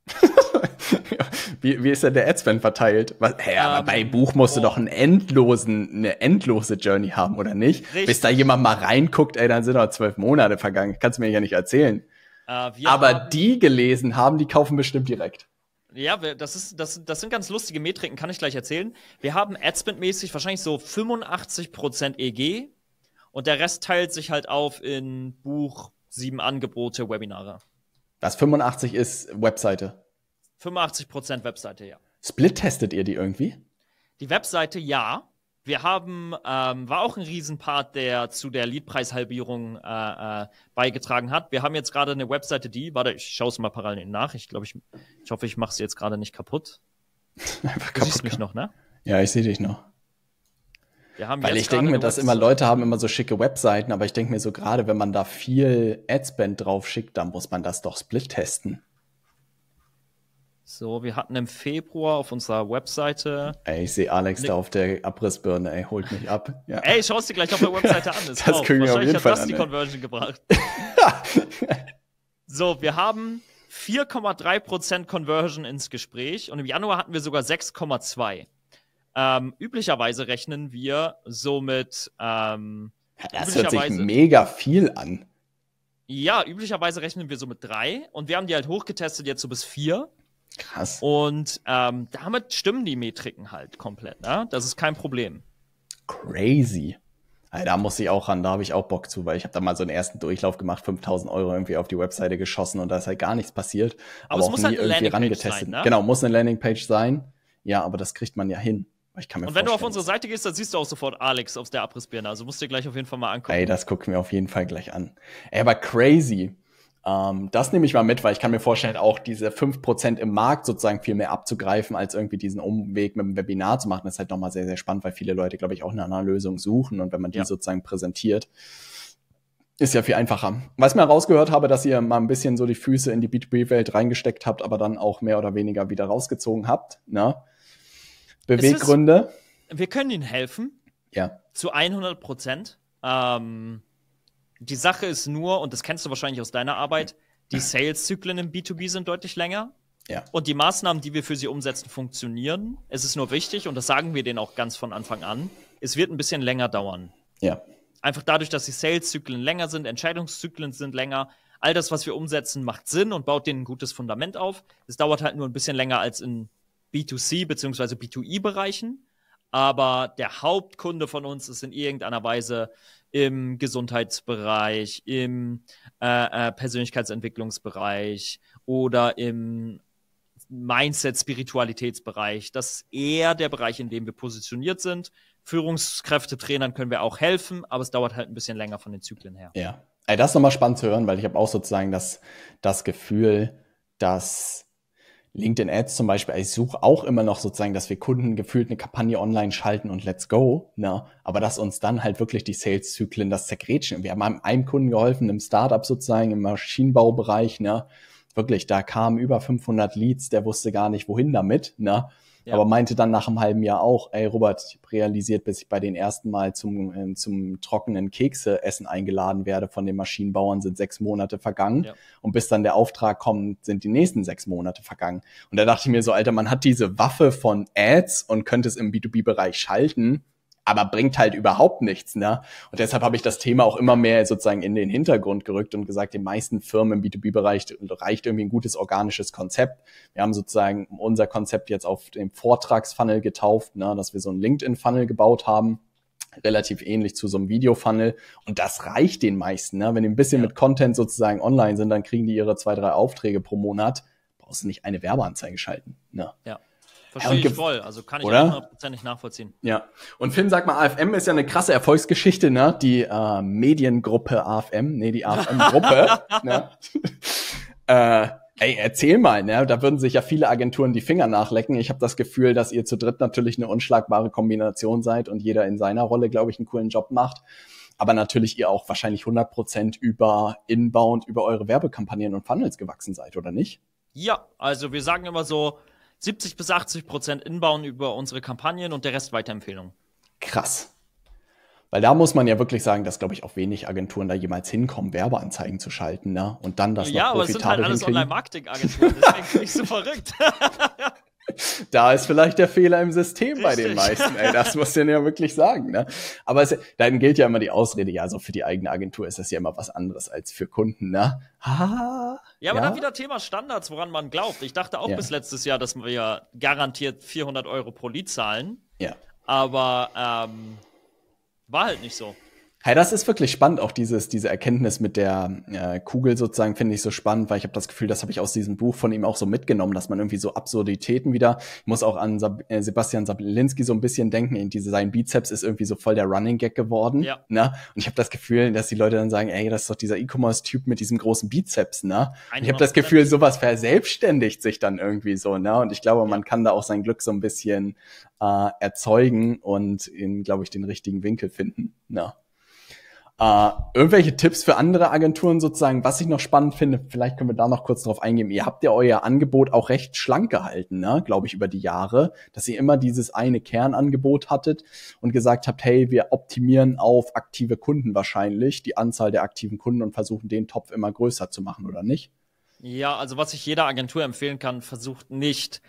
Wie ist denn der Adspend verteilt? Aber bei Buch musst du doch eine endlose Journey haben, oder nicht? Richtig. Bis da jemand mal reinguckt, dann sind doch 12 Monate vergangen. Kannst du mir ja nicht erzählen. Aber die gelesen haben, die kaufen bestimmt direkt. Ja, das sind ganz lustige Metriken, kann ich gleich erzählen. Wir haben Adspend-mäßig wahrscheinlich so 85% EG und der Rest teilt sich halt auf in Buch, 7 Angebote, Webinare. Was 85 ist Webseite? 85% Webseite, ja. Split-testet ihr die irgendwie? Die Webseite, ja. Wir haben, war auch ein Riesenpart, der zu der Leadpreishalbierung beigetragen hat. Wir haben jetzt gerade eine Webseite, ich schaue es mal parallel nach. Ich hoffe, ich mache es jetzt gerade nicht kaputt. Du siehst mich noch, ne? Ja, ich sehe dich noch. Weil ich denke mir, dass immer Leute haben immer so schicke Webseiten, aber ich denke mir so, gerade wenn man da viel Adspend drauf schickt, dann muss man das doch split testen. So, wir hatten im Februar auf unserer Webseite. Ich sehe Alex da auf der Abrissbirne, holt mich ab. Ja. Schau es dir gleich auf der Webseite an. Das kriegen wir auf jeden Fall an. Die Conversion gebracht. So, wir haben 4,3% Conversion ins Gespräch und im Januar hatten wir sogar 6,2%. Üblicherweise rechnen wir so mit das hört sich mega viel an. Ja, üblicherweise rechnen wir so mit 3 und wir haben die halt hochgetestet jetzt so bis 4. Krass. Und damit stimmen die Metriken halt komplett, ne? Das ist kein Problem. Crazy. Da muss ich auch ran, da habe ich auch Bock zu, weil ich habe da mal so einen ersten Durchlauf gemacht, 5.000 € irgendwie auf die Webseite geschossen und da ist halt gar nichts passiert. Aber es muss halt eine Landingpage sein, ne? Genau, muss eine Landingpage sein. Ja, aber das kriegt man ja hin. Und wenn du auf unsere Seite gehst, dann siehst du auch sofort Alex auf der Abrissbirne. Also musst du dir gleich auf jeden Fall mal angucken. Das gucken wir auf jeden Fall gleich an. Aber crazy. Das nehme ich mal mit, weil ich kann mir vorstellen, auch diese 5% im Markt sozusagen viel mehr abzugreifen, als irgendwie diesen Umweg mit dem Webinar zu machen. Das ist halt nochmal sehr, sehr spannend, weil viele Leute, glaube ich, auch nach einer Lösung suchen. Und wenn man die sozusagen präsentiert, ist ja viel einfacher. Was ich mal rausgehört habe, dass ihr mal ein bisschen so die Füße in die B2B-Welt reingesteckt habt, aber dann auch mehr oder weniger wieder rausgezogen habt, ne? Beweggründe? Wir können Ihnen helfen. Ja. Zu 100%. Die Sache ist nur, und das kennst du wahrscheinlich aus deiner Arbeit, Die Sales-Zyklen im B2B sind deutlich länger. Ja. Und die Maßnahmen, die wir für sie umsetzen, funktionieren. Es ist nur wichtig, und das sagen wir denen auch ganz von Anfang an, es wird ein bisschen länger dauern. Ja. Einfach dadurch, dass die Sales-Zyklen länger sind, Entscheidungszyklen sind länger. All das, was wir umsetzen, macht Sinn und baut denen ein gutes Fundament auf. Es dauert halt nur ein bisschen länger als in B2C- bzw. B2I-Bereichen. Aber der Hauptkunde von uns ist in irgendeiner Weise im Gesundheitsbereich, im Persönlichkeitsentwicklungsbereich oder im Mindset-Spiritualitätsbereich. Das ist eher der Bereich, in dem wir positioniert sind. Führungskräftetrainern können wir auch helfen, aber es dauert halt ein bisschen länger von den Zyklen her. Ja, das ist nochmal spannend zu hören, weil ich habe auch sozusagen das Gefühl, dass LinkedIn Ads zum Beispiel, ich suche auch immer noch sozusagen, dass wir Kunden gefühlt eine Kampagne online schalten und let's go, ne? Aber dass uns dann halt wirklich die Sales-Zyklen das zergrätschen. Wir haben einem Kunden geholfen, einem Startup sozusagen im Maschinenbaubereich, ne? Wirklich, da kamen über 500 Leads, der wusste gar nicht, wohin damit, ne? Ja. Aber meinte dann nach einem halben Jahr auch, ey Robert, ich habe realisiert, bis ich bei den ersten Mal zum trockenen Kekse-Essen eingeladen werde von den Maschinenbauern, sind 6 Monate vergangen. Ja. Und bis dann der Auftrag kommt, sind die nächsten 6 Monate vergangen. Und da dachte ich mir so, Alter, man hat diese Waffe von Ads und könnte es im B2B-Bereich schalten, aber bringt halt überhaupt nichts, ne? Und deshalb habe ich das Thema auch immer mehr sozusagen in den Hintergrund gerückt und gesagt, den meisten Firmen im B2B-Bereich reicht irgendwie ein gutes organisches Konzept. Wir haben sozusagen unser Konzept jetzt auf dem Vortragsfunnel getauft, ne, dass wir so einen LinkedIn-Funnel gebaut haben, relativ ähnlich zu so einem Video-Funnel. Und das reicht den meisten, ne? Wenn die ein bisschen mit Content sozusagen online sind, dann kriegen die ihre 2, 3 Aufträge pro Monat. Brauchst du nicht eine Werbeanzeige schalten, ne? Ja. Verstehe ich voll, also kann ich auch 100% nachvollziehen. Ja, und Finn, sag mal, AFM ist ja eine krasse Erfolgsgeschichte, ne? Die Mediengruppe AFM, die AFM-Gruppe, ne? Ey, erzähl mal, ne? Da würden sich ja viele Agenturen die Finger nachlecken. Ich habe das Gefühl, dass ihr zu dritt natürlich eine unschlagbare Kombination seid und jeder in seiner Rolle, glaube ich, einen coolen Job macht. Aber natürlich ihr auch wahrscheinlich 100% über Inbound, über eure Werbekampagnen und Funnels gewachsen seid, oder nicht? Ja, also wir sagen immer so, 70-80% Inbound über unsere Kampagnen und der Rest Weiterempfehlungen. Krass. Weil da muss man ja wirklich sagen, dass, glaube ich, auch wenig Agenturen da jemals hinkommen, Werbeanzeigen zu schalten, ne? Und dann das noch profitabel hinkriegen. Ja, aber es sind halt alles Online-Marketing-Agenturen, deswegen bin ich so verrückt. Da ist vielleicht der Fehler im System Richtig. Bei den meisten. Ey, das muss ich ja wirklich sagen, ne? Aber dann gilt ja immer die Ausrede, ja, so für die eigene Agentur ist das ja immer was anderes als für Kunden, ne? Ja, aber dann wieder Thema Standards, woran man glaubt. Ich dachte auch bis letztes Jahr, dass wir garantiert 400 € pro Lead zahlen. Ja. Aber war halt nicht so. Hey, das ist wirklich spannend, auch diese Erkenntnis mit der Kugel sozusagen, finde ich so spannend, weil ich habe das Gefühl, das habe ich aus diesem Buch von ihm auch so mitgenommen, dass man irgendwie so Absurditäten wieder, ich muss auch an Sebastian Sablinski so ein bisschen denken, sein Bizeps ist irgendwie so voll der Running Gag geworden, ne? Und ich habe das Gefühl, dass die Leute dann sagen, ey, das ist doch dieser E-Commerce-Typ mit diesem großen Bizeps, ne? Und ich habe das Gefühl, sowas verselbstständigt sich dann irgendwie so, ne? Und ich glaube, man kann da auch sein Glück so ein bisschen erzeugen und glaube ich, den richtigen Winkel finden, ne? Irgendwelche Tipps für andere Agenturen sozusagen, was ich noch spannend finde, vielleicht können wir da noch kurz drauf eingehen. Ihr habt ja euer Angebot auch recht schlank gehalten, ne, glaube ich, über die Jahre, dass ihr immer dieses eine Kernangebot hattet und gesagt habt, hey, wir optimieren auf aktive Kunden wahrscheinlich, die Anzahl der aktiven Kunden und versuchen den Topf immer größer zu machen, oder nicht? Ja, also was ich jeder Agentur empfehlen kann, versucht nicht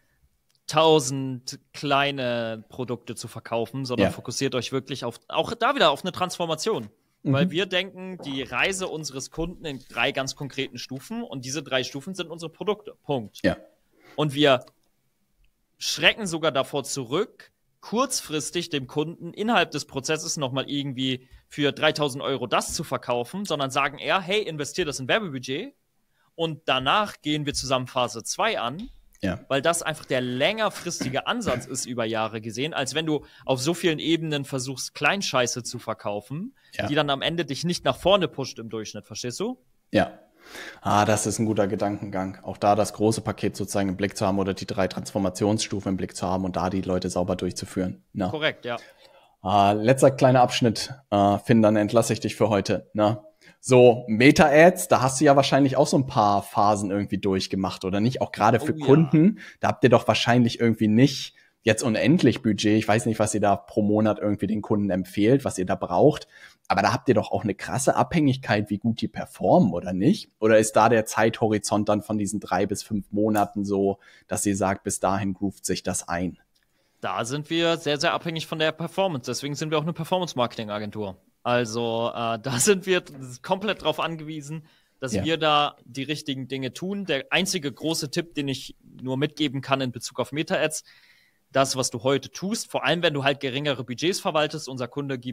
1000 kleine Produkte zu verkaufen, sondern fokussiert euch wirklich auch da wieder auf eine Transformation. Weil wir denken, die Reise unseres Kunden in 3 ganz konkreten Stufen und diese 3 Stufen sind unsere Produkte. Punkt. Ja. Und wir schrecken sogar davor zurück, kurzfristig dem Kunden innerhalb des Prozesses nochmal irgendwie für 3.000 € das zu verkaufen, sondern sagen eher, hey, investier das in Werbebudget und danach gehen wir zusammen Phase 2 an. Ja. Weil das einfach der längerfristige Ansatz ist über Jahre gesehen, als wenn du auf so vielen Ebenen versuchst, Kleinscheiße zu verkaufen, die dann am Ende dich nicht nach vorne pusht im Durchschnitt, verstehst du? Ja. Das ist ein guter Gedankengang. Auch da das große Paket sozusagen im Blick zu haben oder die 3 Transformationsstufen im Blick zu haben und da die Leute sauber durchzuführen. Ne? Korrekt, ja. Letzter kleiner Abschnitt, Finn, dann entlasse ich dich für heute, ne? So, Meta-Ads, da hast du ja wahrscheinlich auch so ein paar Phasen irgendwie durchgemacht, oder nicht? Auch gerade für Kunden, da habt ihr doch wahrscheinlich irgendwie nicht jetzt unendlich Budget. Ich weiß nicht, was ihr da pro Monat irgendwie den Kunden empfehlt, was ihr da braucht. Aber da habt ihr doch auch eine krasse Abhängigkeit, wie gut die performen, oder nicht? Oder ist da der Zeithorizont dann von diesen 3 bis 5 Monaten so, dass ihr sagt, bis dahin groovt sich das ein? Da sind wir sehr, sehr abhängig von der Performance. Deswegen sind wir auch eine Performance-Marketing-Agentur. Also da sind wir komplett drauf angewiesen, dass wir da die richtigen Dinge tun. Der einzige große Tipp, den ich nur mitgeben kann in Bezug auf Meta-Ads, das, was du heute tust, vor allem wenn du halt geringere Budgets verwaltest, unser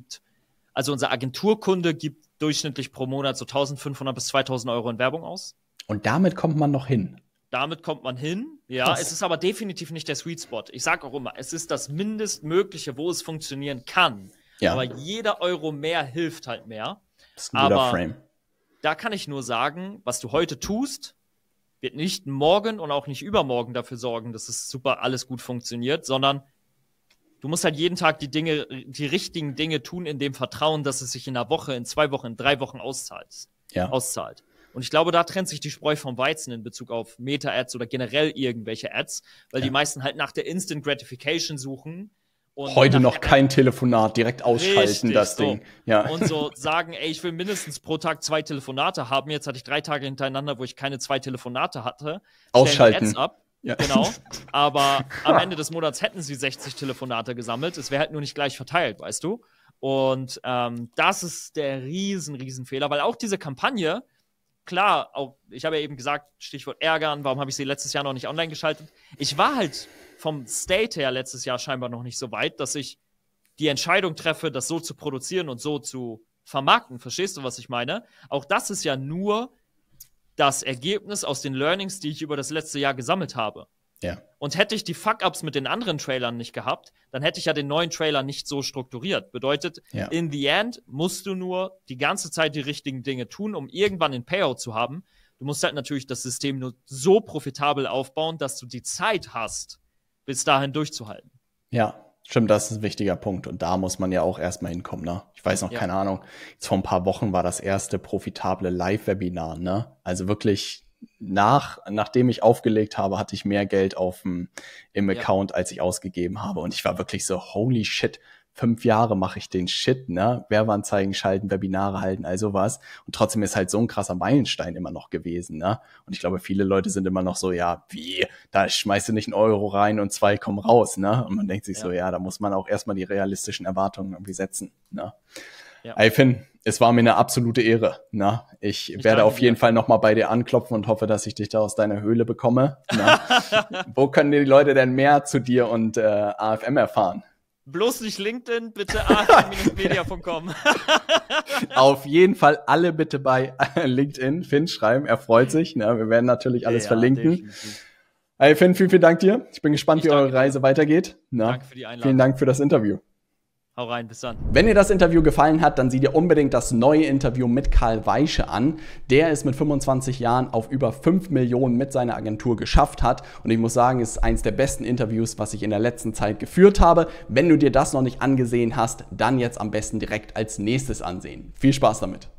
Agenturkunde gibt durchschnittlich pro Monat so 1.500 bis 2.000 Euro in Werbung aus. Und damit kommt man noch hin. Damit kommt man hin, ja. Es ist aber definitiv nicht der Sweet Spot. Ich sage auch immer, es ist das Mindestmögliche, wo es funktionieren kann. Ja. Aber jeder Euro mehr hilft halt mehr. Das ist ein guter Frame. Da kann ich nur sagen, was du heute tust, wird nicht morgen und auch nicht übermorgen dafür sorgen, dass es super alles gut funktioniert, sondern du musst halt jeden Tag die richtigen Dinge tun, in dem Vertrauen, dass es sich in einer Woche, in 2 Wochen, in 3 Wochen auszahlt. Und ich glaube, da trennt sich die Spreu vom Weizen in Bezug auf Meta-Ads oder generell irgendwelche Ads, weil die meisten halt nach der Instant Gratification suchen. Und heute noch kein Telefonat, direkt ausschalten, das Ding. Ja. Und so sagen, ey, ich will mindestens pro Tag 2 Telefonate haben. Jetzt hatte ich 3 Tage hintereinander, wo ich keine 2 Telefonate hatte. Ausschalten. Ads ab. Ja. Genau. Aber am Ende des Monats hätten sie 60 Telefonate gesammelt. Es wäre halt nur nicht gleich verteilt, weißt du? Und das ist der riesen Fehler, weil auch diese Kampagne, klar, auch ich habe ja eben gesagt, Stichwort ärgern, warum habe ich sie letztes Jahr noch nicht online geschaltet? Ich war halt vom State her letztes Jahr scheinbar noch nicht so weit, dass ich die Entscheidung treffe, das so zu produzieren und so zu vermarkten. Verstehst du, was ich meine? Auch das ist ja nur das Ergebnis aus den Learnings, die ich über das letzte Jahr gesammelt habe. Ja. Und hätte ich die Fuck-Ups mit den anderen Trailern nicht gehabt, dann hätte ich ja den neuen Trailer nicht so strukturiert. Bedeutet, in the end musst du nur die ganze Zeit die richtigen Dinge tun, um irgendwann einen Payout zu haben. Du musst halt natürlich das System nur so profitabel aufbauen, dass du die Zeit hast, bis dahin durchzuhalten. Ja, stimmt, das ist ein wichtiger Punkt. Und da muss man ja auch erstmal hinkommen, ne? Ich weiß noch, keine Ahnung, jetzt vor ein paar Wochen war das erste profitable Live-Webinar, ne? Also wirklich nachdem ich aufgelegt habe, hatte ich mehr Geld im Account, als ich ausgegeben habe. Und ich war wirklich so, holy shit, 5 Jahre mache ich den Shit, ne? Werbeanzeigen schalten, Webinare halten, all sowas. Und trotzdem ist halt so ein krasser Meilenstein immer noch gewesen, ne? Und ich glaube, viele Leute sind immer noch so, ja, wie, da schmeißt du nicht 1 Euro rein und 2 kommen raus, ne? Und man denkt sich so, ja, da muss man auch erstmal die realistischen Erwartungen irgendwie setzen, ne? Ey, Finn, es war mir eine absolute Ehre, ne? Ich werde auf jeden Fall nochmal bei dir anklopfen und hoffe, dass ich dich da aus deiner Höhle bekomme, ne? Wo können die Leute denn mehr zu dir und AFM erfahren? Bloß nicht LinkedIn, bitte afm-media.com. Auf jeden Fall alle bitte bei LinkedIn Finn schreiben, er freut sich. Ne? Wir werden natürlich alles verlinken. Definitiv. Hey Finn, vielen Dank dir. Ich bin gespannt, wie eure Reise weitergeht. Na? Danke für die Einladung. Vielen Dank für das Interview. Hau rein, bis dann. Wenn dir das Interview gefallen hat, dann sieh dir unbedingt das neue Interview mit Karl Weische an. Der es mit 25 Jahren auf über 5 Millionen mit seiner Agentur geschafft hat. Und ich muss sagen, es ist eins der besten Interviews, was ich in der letzten Zeit geführt habe. Wenn du dir das noch nicht angesehen hast, dann jetzt am besten direkt als nächstes ansehen. Viel Spaß damit.